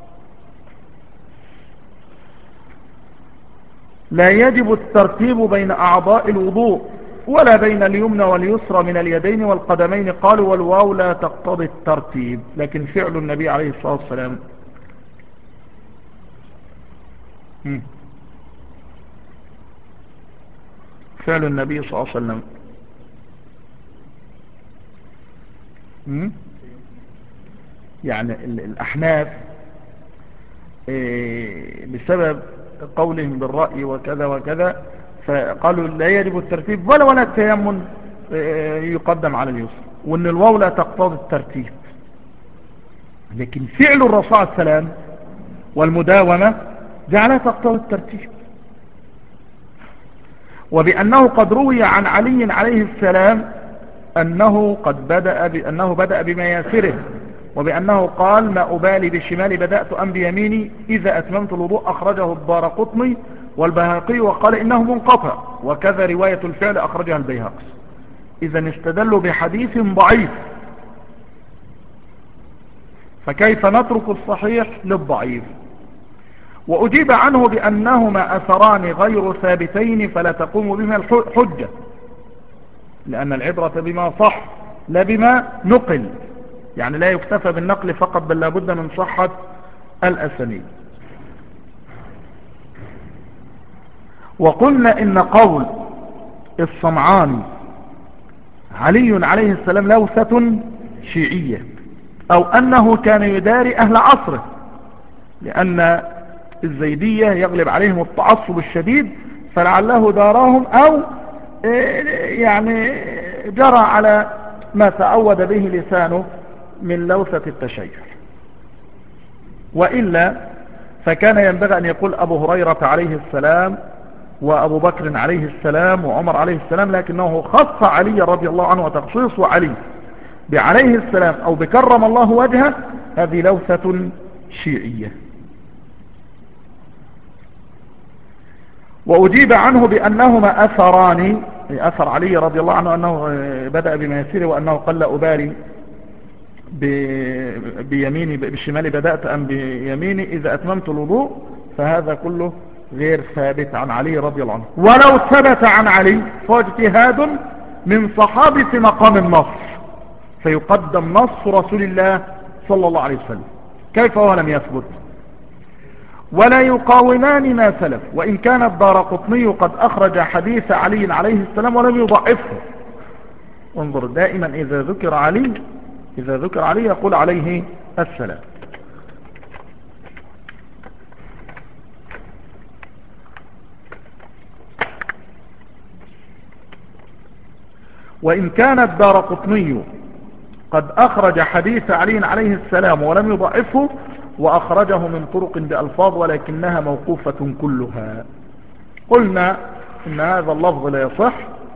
Speaker 1: لا يجب الترتيب بين أعضاء الوضوء ولا بين اليمنى واليسرى من اليدين والقدمين. قالوا والواو لا تقتضي الترتيب، لكن فعل النبي عليه الصلاة والسلام فعل النبي صلى الله عليه وسلم يعني الأحناف بسبب قولهم بالرأي وكذا وكذا فقالوا لا يجب الترتيب ولا ولا التيمم يقدم على اليسر، وان الواو لا تقتضي الترتيب. لكن فعل الرسول عليه السلام والمداومة جعلها تقتضي الترتيب، وبأنه قد روي عن علي عليه السلام أنه قد بدأ بأنه بدأ بمياسره، وبأنه قال ما أبالي بشمالي بدأت أم بيميني إذا أتممت الوضوء. أخرجه الدارقطني والبيهقي وقال إنه منقطع، وكذا رواية الفعل أخرجها البيهقي. إذا استدلوا بحديث ضعيف، فكيف نترك الصحيح للضعيف؟ وأجيب عنه بأنهما أثران غير ثابتين فلا تقوم بهما الحجة، لأن العبرة بما صح لا بما نقل، يعني لا يكتفى بالنقل فقط بل لابد من صحة الأسانيد. وقلنا إن قول الصمعاني علي عليه السلام لوثة شيعية، أو أنه كان يداري أهل عصره، لأن الزيدية يغلب عليهم التعصب الشديد، فلعله داراهم أو يعني جرى على ما تعود به لسانه من لوثة التشيع. وإلا فكان ينبغي أن يقول أبو هريرة عليه السلام وأبو بكر عليه السلام وعمر عليه السلام، لكنه خص علي رضي الله عنه، وتخصيص علي بعليه السلام أو بكرم الله وجهه هذه لوثة شيعية. وأجيب عنه بأنهما أثران، أثر علي رضي الله عنه أنه بدأ بميسيره وأنه قال لا أبالي بيميني بالشمال بدأت أم بيميني إذا أتممت الوضوء، فهذا كله غير ثابت عن علي رضي الله عنه. ولو ثبت عن علي فاجتهاد من صحابي في مقام النص، فيقدم نص رسول الله صلى الله عليه وسلم، كيف هو لم يثبت؟ ولا يقاومان ما سلف، وإن كان الدارقطني قد أخرج حديث علي عليه السلام ولم يضعفه. انظر دائما إذا ذكر علي إذا ذكر علي يقول عليه السلام. وإن كان الدارقطني قد أخرج حديث علي عليه السلام ولم يضعفه، وأخرجه من طرق بألفاظ ولكنها موقوفة كلها. قلنا إن هذا اللفظ لا يصح،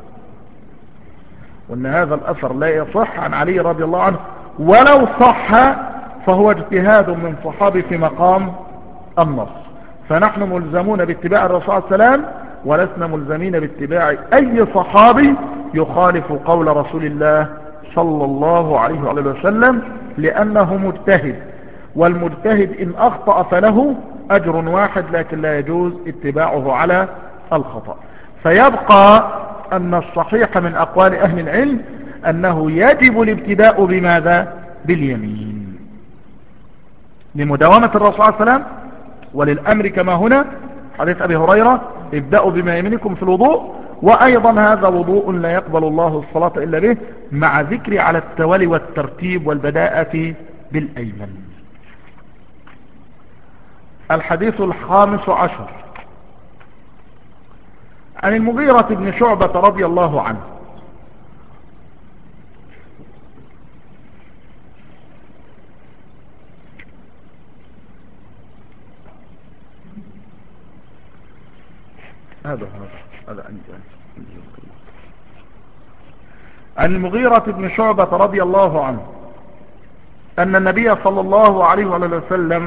Speaker 1: وإن هذا الأثر لا يصح عن علي رضي الله عنه، ولو صح فهو اجتهاد من صحابي في مقام النص، فنحن ملزمون باتباع الرسول صلى الله عليه وسلم، ولسنا ملزمين باتباع أي صحابي يخالف قول رسول الله صلى الله عليه وسلم، لأنه مجتهد، والمجتهد إن أخطأ فله أجر واحد، لكن لا يجوز اتباعه على الخطأ. فيبقى أن الصحيح من أقوال أهل العلم أنه يجب الابتداء بماذا؟ باليمين، لمداومة الرسول صلى الله عليه وسلم، وللأمر كما هنا حديث أبي هريرة ابدأوا بما يمينكم في الوضوء، وأيضا هذا وضوء لا يقبل الله الصلاة إلا به، مع ذكر على التوالي والترتيب والبداءة بالأيمن. الحديث الخامس عشر عن المغيرة بن شعبة رضي الله عنه هذا هذا هذا عن المغيرة بن شعبة رضي الله عنه أن النبي صلى الله عليه وسلم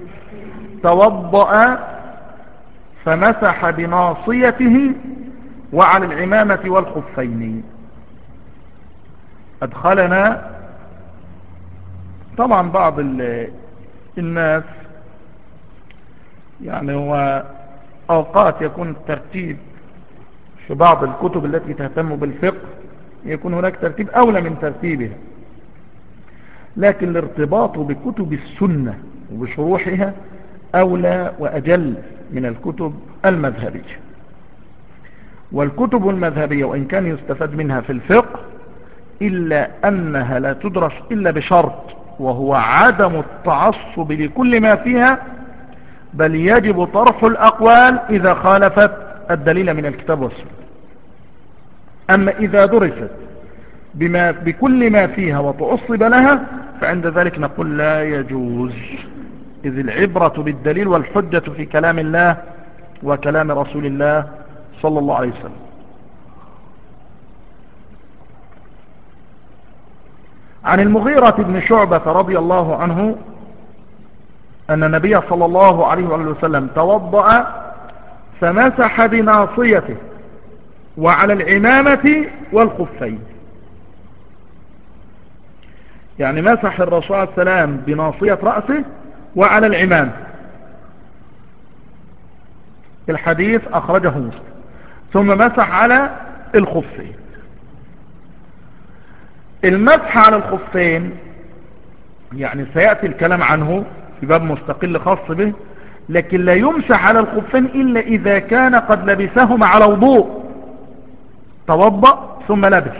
Speaker 1: توضأ فمسح بناصيته وعلى العمامة والخفين. أدخلنا طبعا بعض الناس يعني هو أوقات يكون الترتيب في بعض الكتب التي تهتم بالفقه يكون هناك ترتيب أولى من ترتيبها، لكن الارتباط بكتب السنة وبشروحها أولى وأجل من الكتب المذهبية. والكتب المذهبية وإن كان يستفاد منها في الفقه إلا أنها لا تدرس إلا بشرط، وهو عدم التعصب لكل ما فيها، بل يجب طرح الأقوال إذا خالفت الدليل من الكتاب والسنة. أما إذا درست بما بكل ما فيها وتعصب لها فعند ذلك نقول لا يجوز، إذ العبرة بالدليل والحجة في كلام الله وكلام رسول الله صلى الله عليه وسلم. عن المغيرة بن شعبة رضي الله عنه أن النبي صلى الله عليه وسلم توضأ فمسح بناصيته وعلى العمامة والخفين. يعني مسح الرسول عليه السلام بناصية رأسه وعلى العمامة. الحديث أخرجه مسلم. ثم مسح على الخفين. المسح على الخفين يعني سيأتي الكلام عنه في باب مستقل خاص به، لكن لا يمسح على الخفين إلا إذا كان قد لبسهما على وضوء، توضأ ثم لبس،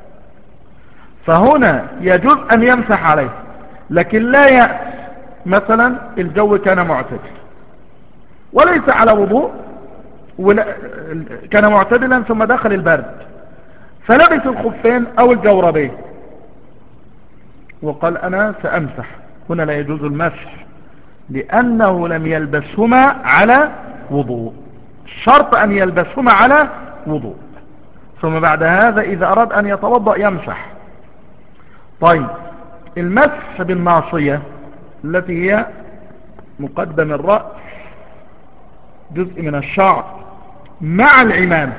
Speaker 1: فهنا يجوز أن يمسح عليه، لكن لا يأس مثلا الجو كان معتدل وليس على وضوء كان معتدلا ثم دخل البرد فلبس الخفين أو الجوربين وقال أنا سأمسح، هنا لا يجوز المسح لأنه لم يلبسهما على وضوء، شرط أن يلبسهما على وضوء، ثم بعد هذا إذا أراد أن يتوضأ يمسح. طيب المسح بالناصية التي هي مقدم الرأس جزء من الشعر مع العمام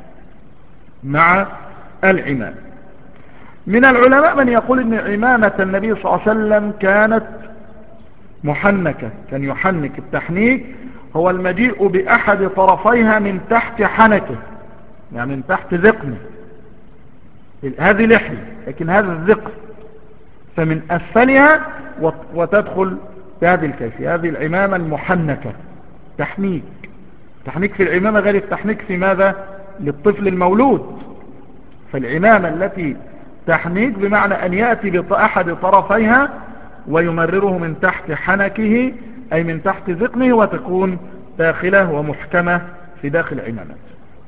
Speaker 1: مع العمام من العلماء من يقول ان عمامة النبي صلى الله عليه وسلم كانت محنكة، كان يحنك. التحنيك هو المجيء بأحد طرفيها من تحت حنكه، يعني من تحت ذقنه، هذه لحية لكن هذا الذقن، فمن أسفلها وتدخل بهذه الكيفية، هذه العمامة المحنكة. تحنيك تحنيك في العمامة غير التحنيك في ماذا؟ للطفل المولود. فالعمامة التي تحنيك بمعنى أن يأتي بأحد طرفيها ويمرره من تحت حنكه أي من تحت ذقنه وتكون داخلة ومحكمة في داخل عمامته.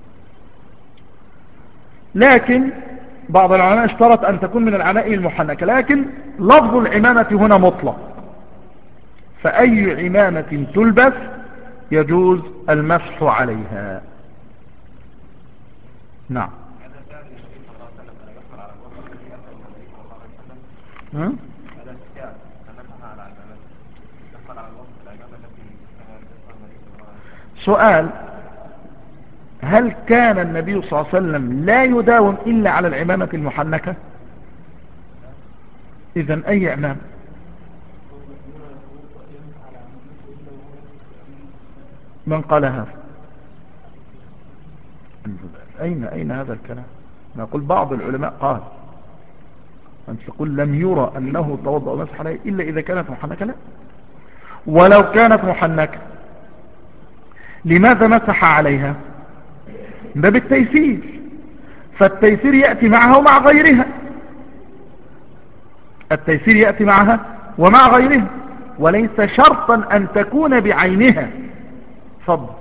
Speaker 1: لكن بعض العلماء اشترط أن تكون من العمائم المحنكة، لكن لفظ العمامة هنا مطلق، فأي عمامة تلبس يجوز المسح عليها. نعم. سؤال: هل كان النبي صلى الله عليه وسلم لا يداوم إلا على العمامة المحنكة؟ إذن أي عمام؟ من قال هذا؟ أين أين هذا الكلام؟ نقول بعض العلماء قال، أنت تقول لم يرى أنه توضأ ومسح عليه إلا إذا كانت محنكة. لا، ولو كانت محنكة لماذا مسح عليها؟ ده بالتيسير، فالتيسير يأتي معها ومع غيرها، التيسير يأتي معها ومع غيرها، وليس شرطا أن تكون بعينها. فضل.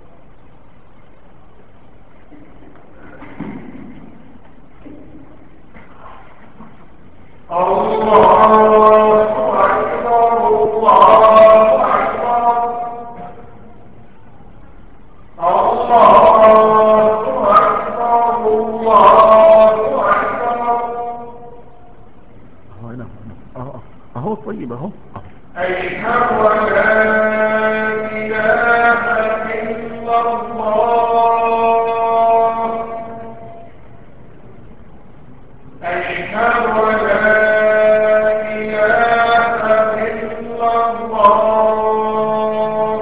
Speaker 1: الله أكبر الله أكبر الله أكبر الله أكبر. هنا اهو اهو طيب اهو. أشهد أن لا إله إلا الله أشهد أن لا إله إلا الله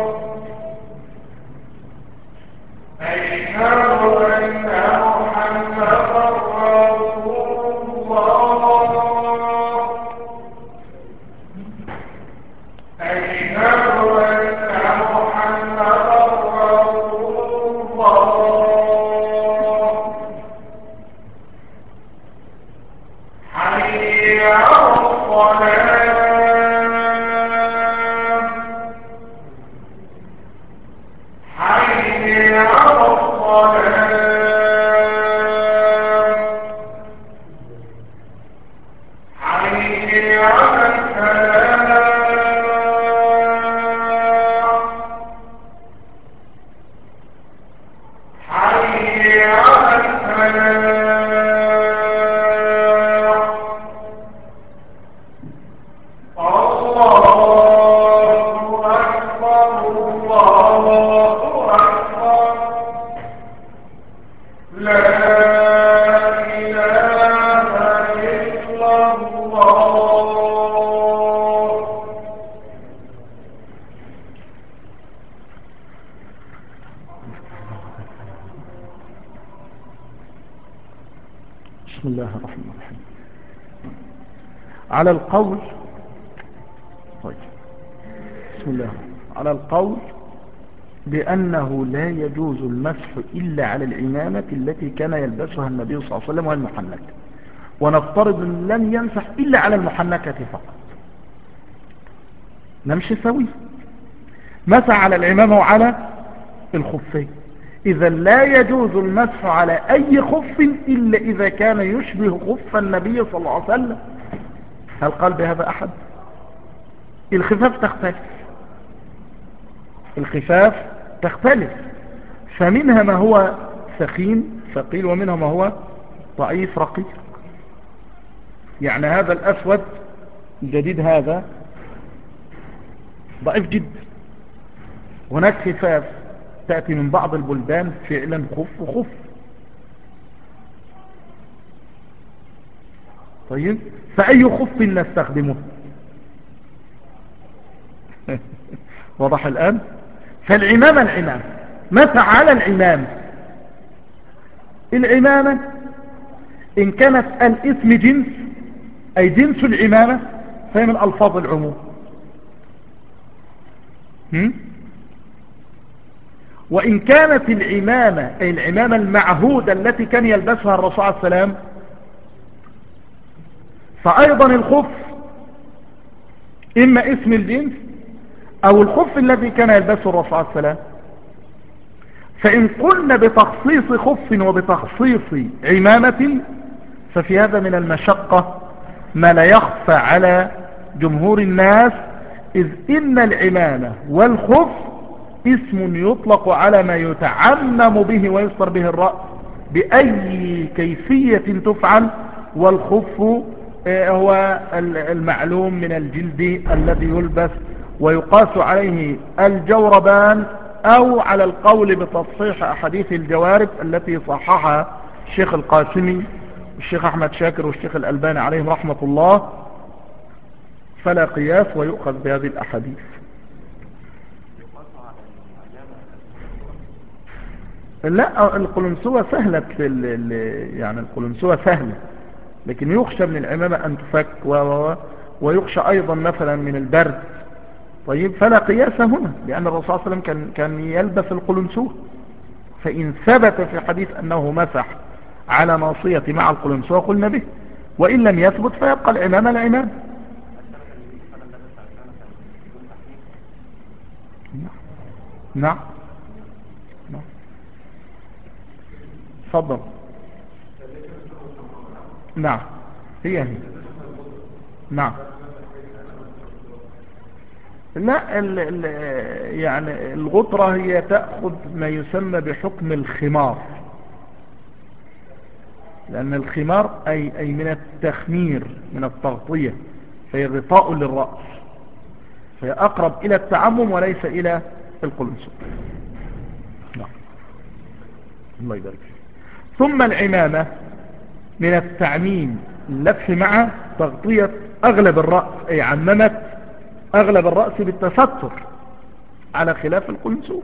Speaker 1: أشهد أن محمدا رسول الله أشهد أن محمدا رسول الله حي على الصلاة حي على الصلاة حي على الفلاح حي على الفلاح. الله أكبر الله أكبر لا إله إلا الله. بسم الله الرحمن الرحيم. على القول طيب بسم الله على القول بأنه لا يجوز المسح إلا على العمامة التي كان يلبسها النبي صلى الله عليه وسلم والمحنكة، ونفترض أن لم يمسح إلا على المحنكة فقط، نمشي سوي، مسح على العمامة وعلى الخفين، إذا لا يجوز المسح على أي خف إلا إذا كان يشبه خف النبي صلى الله عليه وسلم. هل قال بهذا أحد؟ الخفاف تختلف، الخفاف تختلف، فمنها ما هو ثخين ثقيل ومنها ما هو ضعيف رقيق. يعني هذا الأسود الجديد هذا ضعيف جدا. هناك خفاف تأتي من بعض البلدان فعلا خف وخف. طيب فأي خف نستخدمه؟ واضح الآن؟ فالعمامة العمامة مسح على العمامة. العمامة إن كانت الاسم جنس أي جنس العمامة فهي من ألفاظ العموم، وإن كانت العمامة أي العمامة المعهودة التي كان يلبسها الرسول عليه السلام فأيضا الخف إما اسم الجنس أو الخف الذي كان يلبسه الرسول عليه السلام. فإن قلنا بتخصيص خف وبتخصيص عمامة ففي هذا من المشقة ما لا يخفى على جمهور الناس، إذ إن العمامة والخف اسم يطلق على ما يتعمم به ويصدر به الرأس بأي كيفية تفعل، والخف هو المعلوم من الجلد الذي يلبس ويقاس عليه الجوربان، أو على القول بتصحيح أحاديث الجوارب التي صححها الشيخ القاسمي والشيخ أحمد شاكر والشيخ الألباني عليهم رحمة الله، فلا قياس ويؤخذ بهذه الأحاديث. لا القلنسوة سهلة في يعني القلنسوة سهلة، لكن يخشى من العمامة أن تفك و... ويخشى أيضا مثلا من البرد. طيب فلا قياس هنا، لأن الرسول صلى الله عليه وسلم كان, كان يلبس القلنسوة. فإن ثبت في حديث أنه مسح على ناصية مع القلنسوة قلنا به، وإن لم يثبت فيبقى العمامة العمامة. نعم نعم تفضل. نعم هي هي نعم. لا ال ال يعني الغطرة هي تأخذ ما يسمى بحكم الخمار، لأن الخمار أي, أي من التخمير من التغطية، فهي غطاء للرأس، فهي أقرب إلى التعمم وليس إلى القلنسوة. نعم الله يبارك فيك. ثم العمامة من التعميم اللف مع تغطية أغلب الرأس، أي عممت أغلب الرأس بالتستر على خلاف القلنسوة.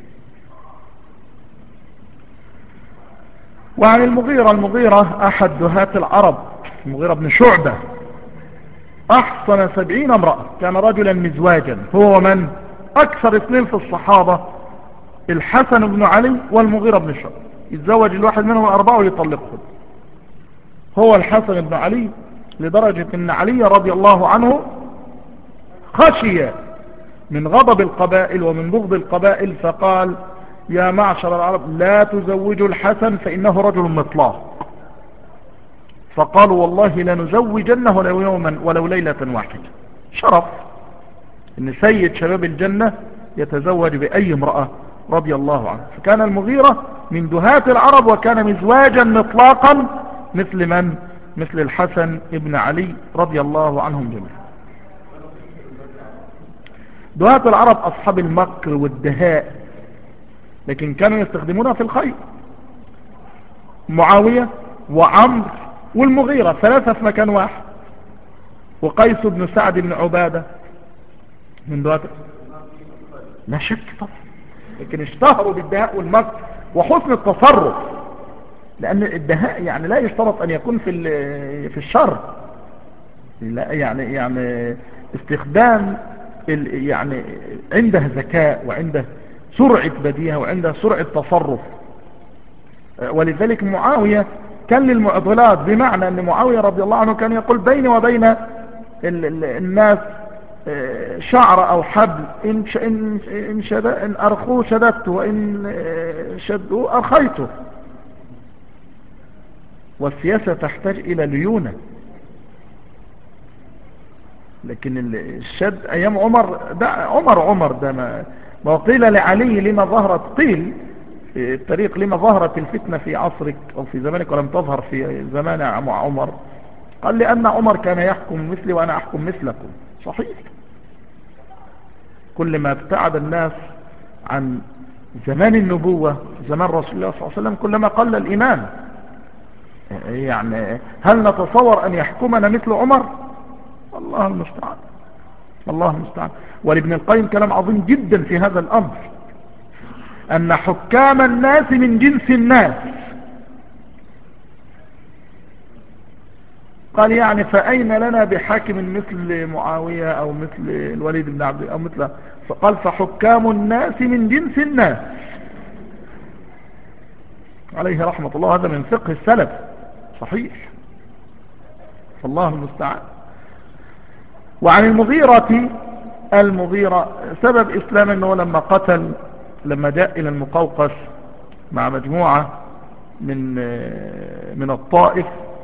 Speaker 1: وعن المغيرة، المغيرة أحد دهاة العرب، المغيرة بن شعبة، أحصن سبعين امرأة، كان رجلا مزواجا، هو من أكثر اثنين في الصحابة، الحسن بن علي والمغيرة بن شعبة، يتزوج الواحد منهم أربعة ويطلقهم. هو الحسن بن علي لدرجة أن علي رضي الله عنه خشي من غضب القبائل ومن بغض القبائل، فقال يا معشر العرب لا تزوجوا الحسن فإنه رجل مطلاق. فقالوا والله لنزوجنه ولو يوما ولو ليلة واحدة. شرف ان سيد شباب الجنة يتزوج بأي امرأة رضي الله عنه. فكان المغيرة من دهاة العرب، وكان مزواجا مطلاقا مثل من؟ مثل الحسن ابن علي رضي الله عنهم جميعا. دهاة العرب أصحاب المكر والدهاء، لكن كانوا يستخدمونها في الخير. معاوية وعمر والمغيرة ثلاثة في مكان واحد، وقيس بن سعد بن عبادة من دهاة، لا شك طبعا، لكن اشتهروا بالدهاء والمكر وحسن التصرف، لأن الدهاء يعني لا يشترط أن يكون في في الشر، لا يعني يعني استخدام يعني عنده ذكاء وعنده سرعة بديهة وعنده سرعة تصرف. ولذلك معاوية كان للمعضلات، بمعنى أن معاوية رضي الله عنه كان يقول بيني وبين الناس شعر أو حبل، إن, إن, إن, شد إن أرخوه شددته وإن شدوه أرخيته. والسياسة تحتاج إلى ليونة، لكن الشد أيام عمر ده عمر عمر ده ما, ما قيل لعلي لما ظهرت، قيل في الطريق لما ظهرت الفتنة في عصرك أو في زمانك ولم تظهر في زمان عمر، قال لأن عمر كان يحكم مثلي وأنا أحكم مثلكم. صحيح، كل ما ابتعد الناس عن زمان النبوة زمان رسول الله صلى الله عليه وسلم كلما قل الإيمان. يعني هل نتصور أن يحكمنا مثل عمر؟ الله المستعان، الله المستعان. ولابن القيم كلام عظيم جدا في هذا الأمر، أن حكام الناس من جنس الناس. قال يعني فأين لنا بحاكم مثل معاوية أو مثل الوليد بن عبد أو مثل، فقال فحكام الناس من جنس الناس عليه رحمة الله. هذا من فقه السلف صحيح، الله المستعان. وعن المغيرة، المغيرة سبب إسلام أنه لما قتل، لما جاء إلى المقوقس مع مجموعة من من الطائف،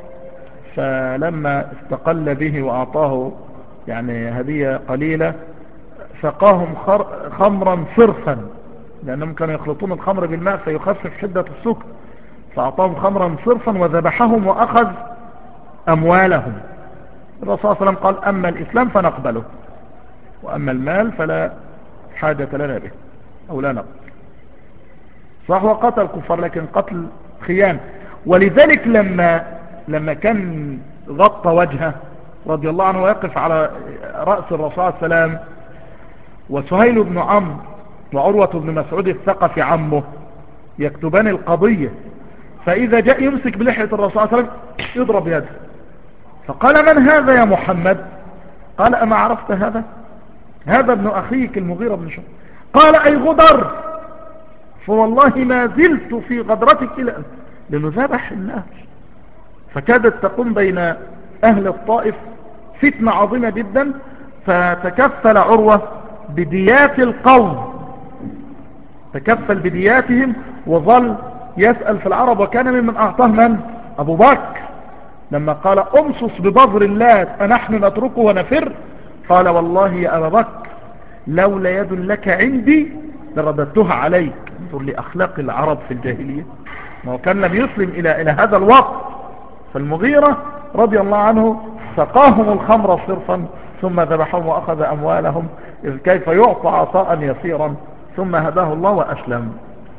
Speaker 1: فلما استقل به وأعطاه يعني هدية قليلة سقاهم خمرا صرفا، لأنهم كانوا يخلطون الخمر بالماء فيخفف حدة السكر، فأعطاهم خمرا صرفا وذبحهم وأخذ أموالهم. الرسول صلى الله عليه وسلم قال أما الإسلام فنقبله، وأما المال فلا حاجة لنا به أو لا نقبل. صح وقتل الكفار لكن قتل خيانة. ولذلك لما لما كان غطى وجهه رضي الله عنه ويقف على رأس الرسول صلى الله عليه وسلم، وسهيل بن عمرو وعروة بن مسعود الثقفي عمه يكتبان القضية، فإذا جاء يمسك بلحية الرسول صلى الله عليه وسلم يضرب يده، فقال من هذا يا محمد؟ قال أما عرفت هذا؟ هذا ابن أخيك المغيرة بن شعبة. قال أي غدر؟ فوالله ما زلت في غدرتك إلى لأنه ذبح الناس. فكادت تقوم بين أهل الطائف فتنة عظيمة جدا، فتكفل عروة بديات القوم، تكفل بدياتهم وظل يسأل في العرب. وكان ممن أعطاه من؟ أبو بكر لما قال أمصص ببذر اللات أنحن نتركه ونفر، قال والله يا أبا بكر لولا يد لك عندي لرددتها عليك. انظر لأخلاق العرب في الجاهلية، ما كان لم يسلم إلى, إلى هذا الوقت. فالمغيرة رضي الله عنه سقاهم الخمر صرفا ثم ذبحهم وأخذ أموالهم، إذ كيف يعطى عطاء يسيرا، ثم هداه الله وأسلم.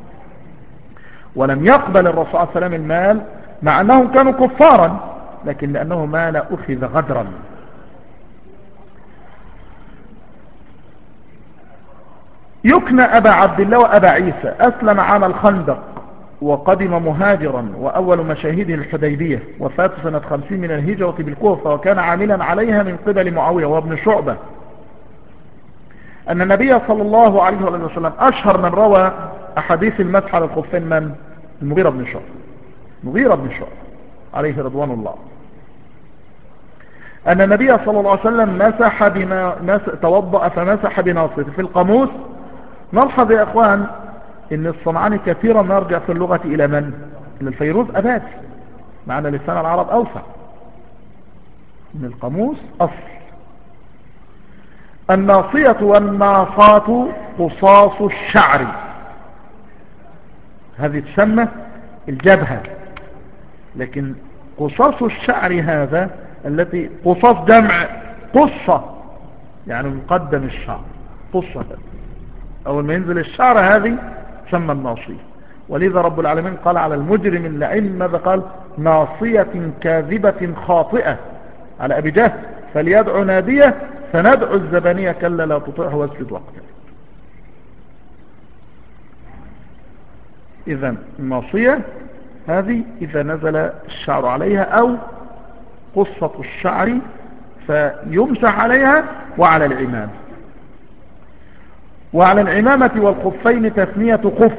Speaker 1: ولم يقبل الرسول صلى الله عليه وسلم المال مع أنهم كانوا كفارا، لكن لأنه مال أخذ غدرا. يكنى أبا عبد الله وأبا عيسى، أسلم عام الخندق وقدم مهاجرا، وأول مشاهده الحديبية، وفات سنة خمسين من الهجرة بالكوفة، وكان عاملا عليها من قبل معاوية وابن شعبة. أن النبي صلى الله عليه وسلم أشهر من روى أحاديث المسح على الخفين من؟ المغيرة بن شعبة، المغيرة بن شعبة عليه رضوان الله. أن النبي صلى الله عليه وسلم مسح بنا مس... توضأ فمسح بناصيته. في القاموس نلحظ يا أخوان إن الصنعاني كثيرا نرجع في اللغة إلى من؟ إلى الفيروز أباتي، معنى لسان العرب أوسع من القاموس. أصل الناصية والناصات قصاص الشعر، هذه تسمى الجبهة، لكن قصاص الشعر هذا التي قصاص جمع قصة، يعني مقدم الشعر قصة، أول ما ينزل الشعر هذه تسمى الناصية. ولذا رب العالمين قال على المجرم اللعين ماذا قال؟ ناصية كاذبة خاطئة على أبي جهل فليدعو نادية فندعو الزبانية كلا لا تطيعه واسجد وقته. إذن الناصية هذه إذا نزل الشعر عليها أو قصة الشعر فيمسح عليها وعلى العمامة. وعلى العمامة والخفين تثنية خف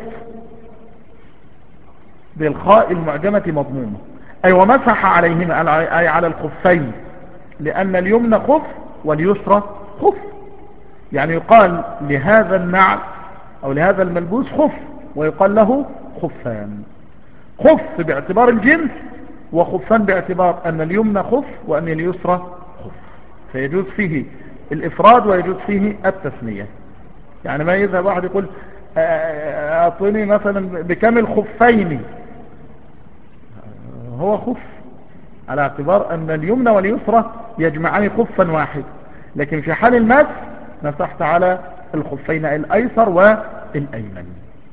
Speaker 1: بالخاء المعجمة مضمومة، أي ومسح عليهما أي على الخفين، لأن اليمنى خف واليسرى خف، يعني يقال لهذا النعل أو لهذا الملبوس خف ويقال له خفان. خف باعتبار الجنس وخفان باعتبار أن اليمنى خف وأن اليسرى خف، فيجوز فيه الإفراد ويجوز فيه التثنية. يعني ما يذهب واحد يقول أعطني مثلا بكم الخفين، هو خف على اعتبار أن اليمنى واليسرى يجمعان خفا واحد، لكن في حال المس مسحت على الخفين الأيسر والأيمن.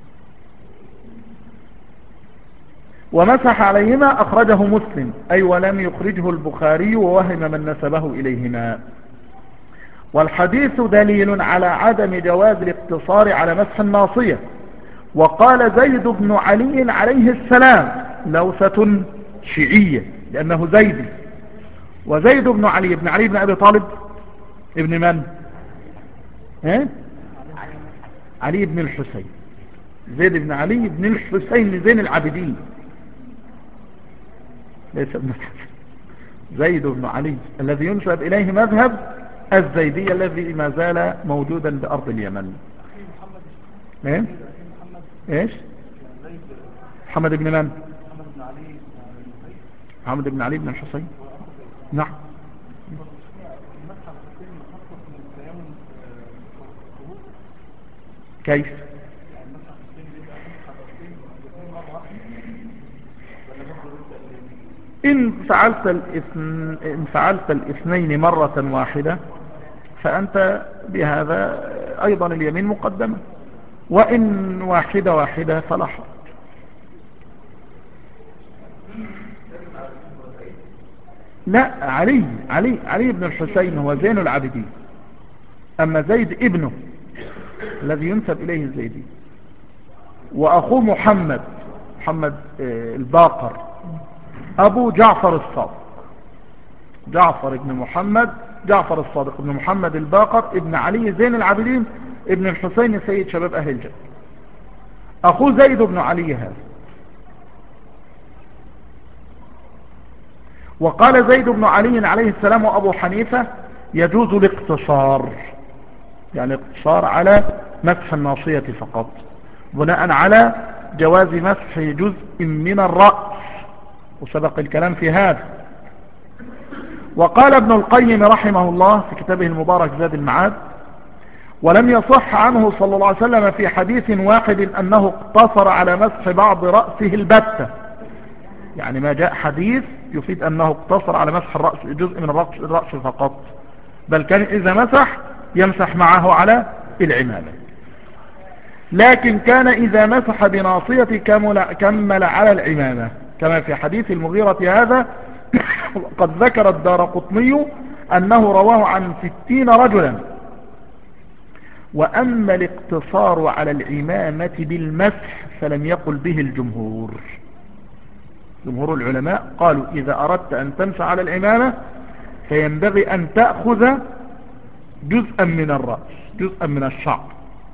Speaker 1: ومسح عليهما أخرجه مسلم، أي ولم يخرجه البخاري ووهم من نسبه إليهما. والحديث دليل على عدم جواز الاقتصار على مسح الناصية. وقال زيد بن علي عليه السلام لوثة شيعية لأنه زيدي، وزيد بن علي بن علي بن أبي طالب ابن من؟ ها؟ علي بن الحسين، زيد بن علي بن الحسين زين العابدين، ليس ابن الحسين، زيد بن علي الذي ينسب إليه مذهب الزيدية الذي ما زال موجودا بأرض اليمن. ايه ايش محمد بن من؟ محمد بن علي بن الحسين. نعم. كيف؟ إن فعلت الاثن... إن فعلت الاثنين مرة واحدة فأنت بهذا أيضا اليمين مقدمة، وإن واحدة واحدة فلا حرج. لا، علي علي علي بن الحسين هو زين العابدين، أما زيد ابنه الذي ينسب إليه الزيدي، وأخوه محمد محمد الباقر أبو جعفر الصادق، جعفر ابن محمد جعفر الصادق ابن محمد الباقر ابن علي زين العابدين ابن الحسين سيد شباب أهل الجنة. أخوه زيد بن علي هذا. وقال زيد بن علي عليه السلام وأبو حنيفة يجوز الاقتصار، يعني اقتصار على مسح الناصية فقط، بناء على جواز مسح جزء من الرأس، وسبق الكلام في هذا. وقال ابن القيم رحمه الله في كتابه المبارك زاد المعاد: ولم يصح عنه صلى الله عليه وسلم في حديث واحد أنه اقتصر على مسح بعض رأسه البتة، يعني ما جاء حديث يفيد أنه اقتصر على مسح الرأس جزء من الرأس, الرأس فقط، بل كان إذا مسح يمسح معه على العمامة. لكن كان إذا مسح بناصية كمل على العمامة، كما في حديث المغيرة هذا. قد ذكر الدارقطني أنه رواه عن ستين رجلا. وأما الاقتصار على العمامة بالمسح فلم يقل به الجمهور. جمهور العلماء قالوا إذا أردت أن تمسح على العمامة فينبغي أن تأخذ جزءا من الرأس، جزءا من الشعر.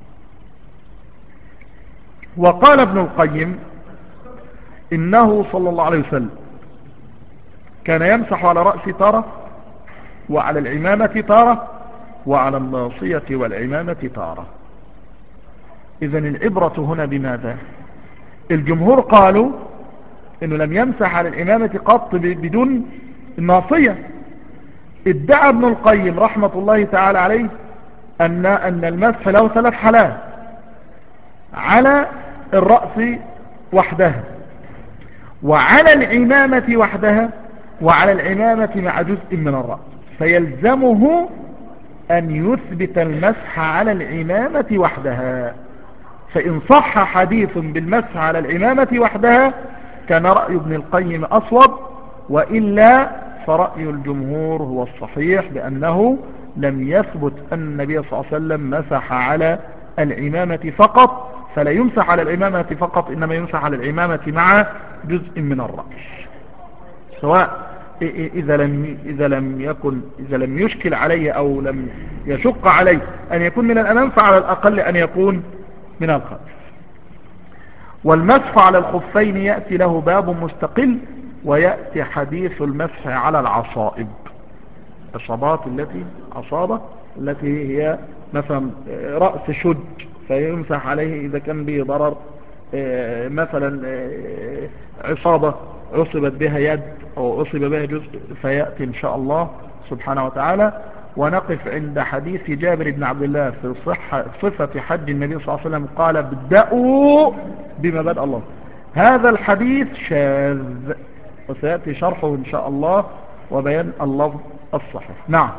Speaker 1: وقال ابن القيم إنه صلى الله عليه وسلم كان يمسح على رأس تارة، وعلى العمامة تارة، وعلى الناصية والعمامة تارة. إذن العبرة هنا بماذا؟ الجمهور قالوا إنه لم يمسح على العمامة قط بدون الناصية. ادعى ابن القيم رحمة الله تعالى عليه أن, أن المسح له ثلاث حالات: على الرأس وحدها، وعلى العمامة وحدها، وعلى العمامة مع جزء من الرأس. فيلزمه أن يثبت المسح على العمامة وحدها. فإن صح حديث بالمسح على العمامة وحدها كان رأي ابن القيم أصوب، وإلا فرأي الجمهور هو الصحيح، بأنه لم يثبت أن النبي صلى الله عليه وسلم مسح على العمامة فقط، فلا يمسح على العمامة فقط، إنما يمسح على العمامة مع جزء من الرأس، سواء إذا لم, إذا لم يكن إذا لم يشكل عليه أو لم يشق عليه أن يكون من الأمام، فعلى الأقل أن يكون من الخلف. والمسح على الخفين يأتي له باب مستقل، ويأتي حديث المسح على العصائب، العصابات التي عصابة التي هي مثلا رأس شج فيمسح عليه إذا كان به ضرر، مثلا عصابة عصبت بها يد أو عصب بها جزء، فيأتي إن شاء الله سبحانه وتعالى. ونقف عند حديث جابر بن عبد الله في صحة صفة حج النبي صلى الله عليه وسلم، قال: ابدأوا بما بدأ الله. هذا الحديث شاذ، وسيأتي شرحه إن شاء الله وبيان اللفظ الصحيح. نعم.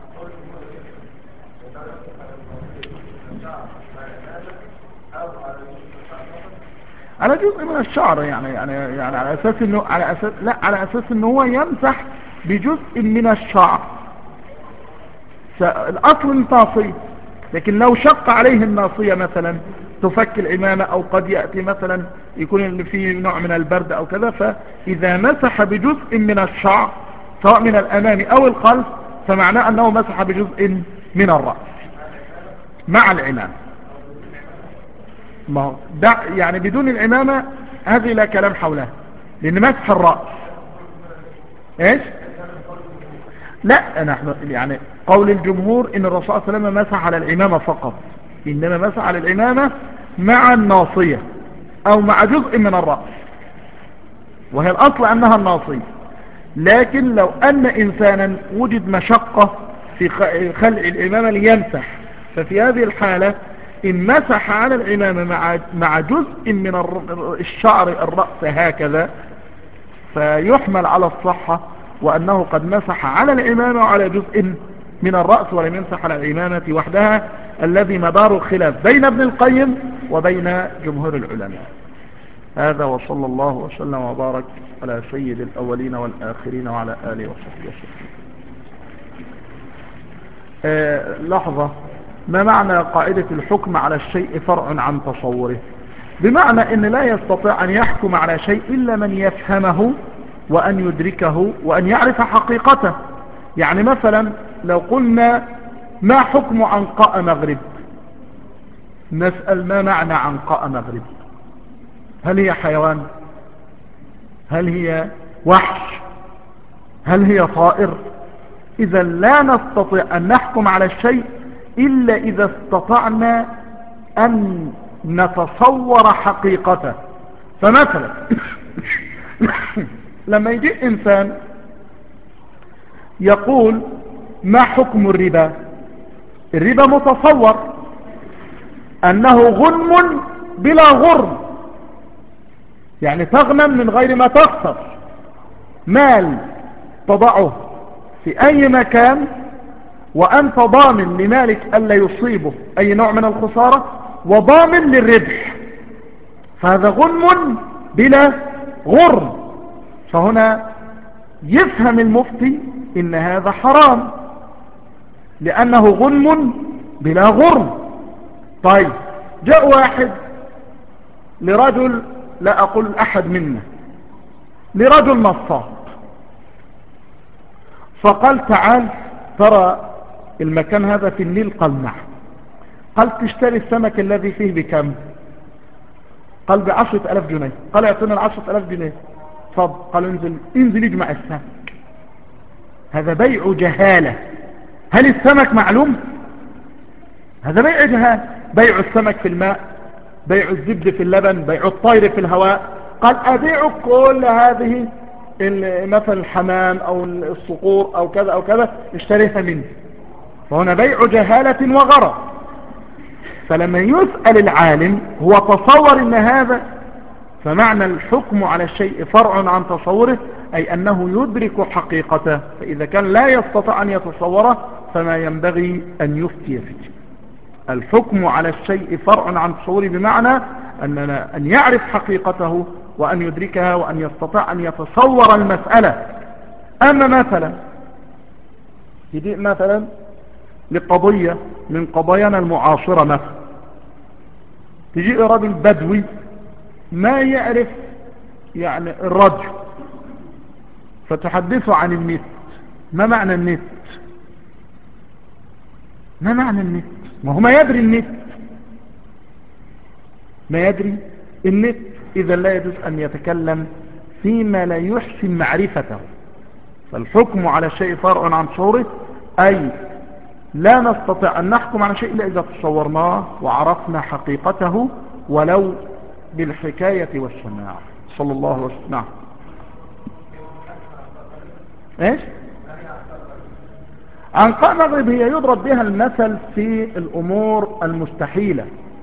Speaker 1: على جزء من الشعر، يعني يعني يعني على اساس انه على اساس لا على اساس انه هو يمسح بجزء من الشعر. الاصل الناصية، لكن لو شق عليه الناصية مثلا تفك العمامة، او قد يأتي مثلا يكون فيه نوع من البرد او كذا، فاذا مسح بجزء من الشعر سواء من الامام او الخلف فمعناه انه مسح بجزء من الرأس مع العمامة. ما ده يعني بدون العمامة هذه لا كلام حولها، لان مسح الرأس ايش لا نحن يعني قول الجمهور ان الرسول صلى الله عليه وسلم مسح على العمامة فقط، انما مسح على العمامة مع الناصية او مع جزء من الرأس، وهي الاصل انها الناصية. لكن لو ان انسانا وجد مشقة في خلع العمامة ليمسح، ففي هذه الحالة إن مسح على العمامة مع مع جزء من الشعر الرأس هكذا فيحمل على الصحة، وأنه قد مسح على العمامة وعلى جزء من الرأس ولم يمسح على العمامة وحدها، الذي مدار الخلاف بين ابن القيم وبين جمهور العلماء. هذا وصلى الله وسلم وبارك على سيد الأولين والآخرين وعلى آله وصحبه وسلم. آه لحظة، ما معنى قاعدة الحكم على الشيء فرع عن تصوره؟ بمعنى ان لا يستطيع ان يحكم على شيء الا من يفهمه وان يدركه وان يعرف حقيقته. يعني مثلا لو قلنا ما حكم عنقاء مغرب، نسأل ما معنى عنقاء مغرب؟ هل هي حيوان؟ هل هي وحش؟ هل هي طائر؟ إذا لا نستطيع أن نحكم على الشيء إلا إذا استطعنا أن نتصور حقيقته. فمثلا لما يجي إنسان يقول ما حكم الربا؟ الربا متصور أنه غنم بلا غرم، يعني تغنم من غير ما تخسر، مال تضعه في أي مكان وأنت ضامن لمالك ألا يصيبه أي نوع من الخسارة وضامن للربح، فهذا غنم بلا غرم. فهنا يفهم المفتي إن هذا حرام لأنه غنم بلا غرم. طيب جاء واحد لرجل، لا أقول أحد منا، لرجل نصاب، فقال تعال ترى المكان هذا في النيل. قال نعم. قال تشتري السمك الذي فيه بكم؟ قال بعشرة ألاف جنيه. قال اعطينا العشرة ألاف جنيه. فضل. قال انزل انزل اجمع السمك. هذا بيع جهالة. هل السمك معلوم؟ هذا بيع جهالة. بيع السمك في الماء، بيع الزبد في اللبن، بيع الطير في الهواء. قال أبيع كل هذه مثل الحمام أو الصقور أو كذا أو كذا اشتريها منه. فهنا بيع جهالة وغرض. فلما يسأل العالم هو تصور ان هذا، فمعنى الحكم على الشيء فرع عن تصوره، أي أنه يدرك حقيقته. فإذا كان لا يستطيع أن يتصوره فما ينبغي أن يفتي فيه. الحكم على الشيء فرع عن تصوره بمعنى أننا أن يعرف حقيقته وأن يدركها وأن يستطيع أن يتصور المسألة. أما مثلا يجي مثلا لقضية من قضايانا المعاصرة، مثلا تجي رجل بدوي ما يعرف يعني الرجل، فتحدثه عن النت. ما معنى النت؟ ما معنى النت؟ ما هو ما يدري النت، ما يدري النت. إذا لا يجوز أن يتكلم فيما لا يحسن معرفته. فالحكم على الشيء فرع عن صوره، أي لا نستطيع أن نحكم على شيء إلا إذا تصورناه وعرفنا حقيقته ولو بالحكاية والسماع. صلى الله عليه وسلم. نعم. ايش؟ عنقاء مغرب هي يضرب بها المثل في الأمور المستحيلة،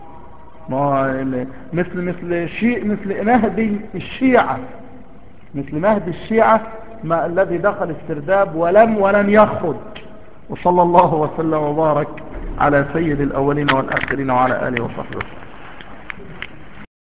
Speaker 1: مثل مثل شيء مثل مهدي الشيعة، مثل مهدي الشيعة ما الذي دخل السرداب ولم ولن يخرج. وصلى الله وسلم وبارك على سيد الأولين والآخرين وعلى آله وصحبه.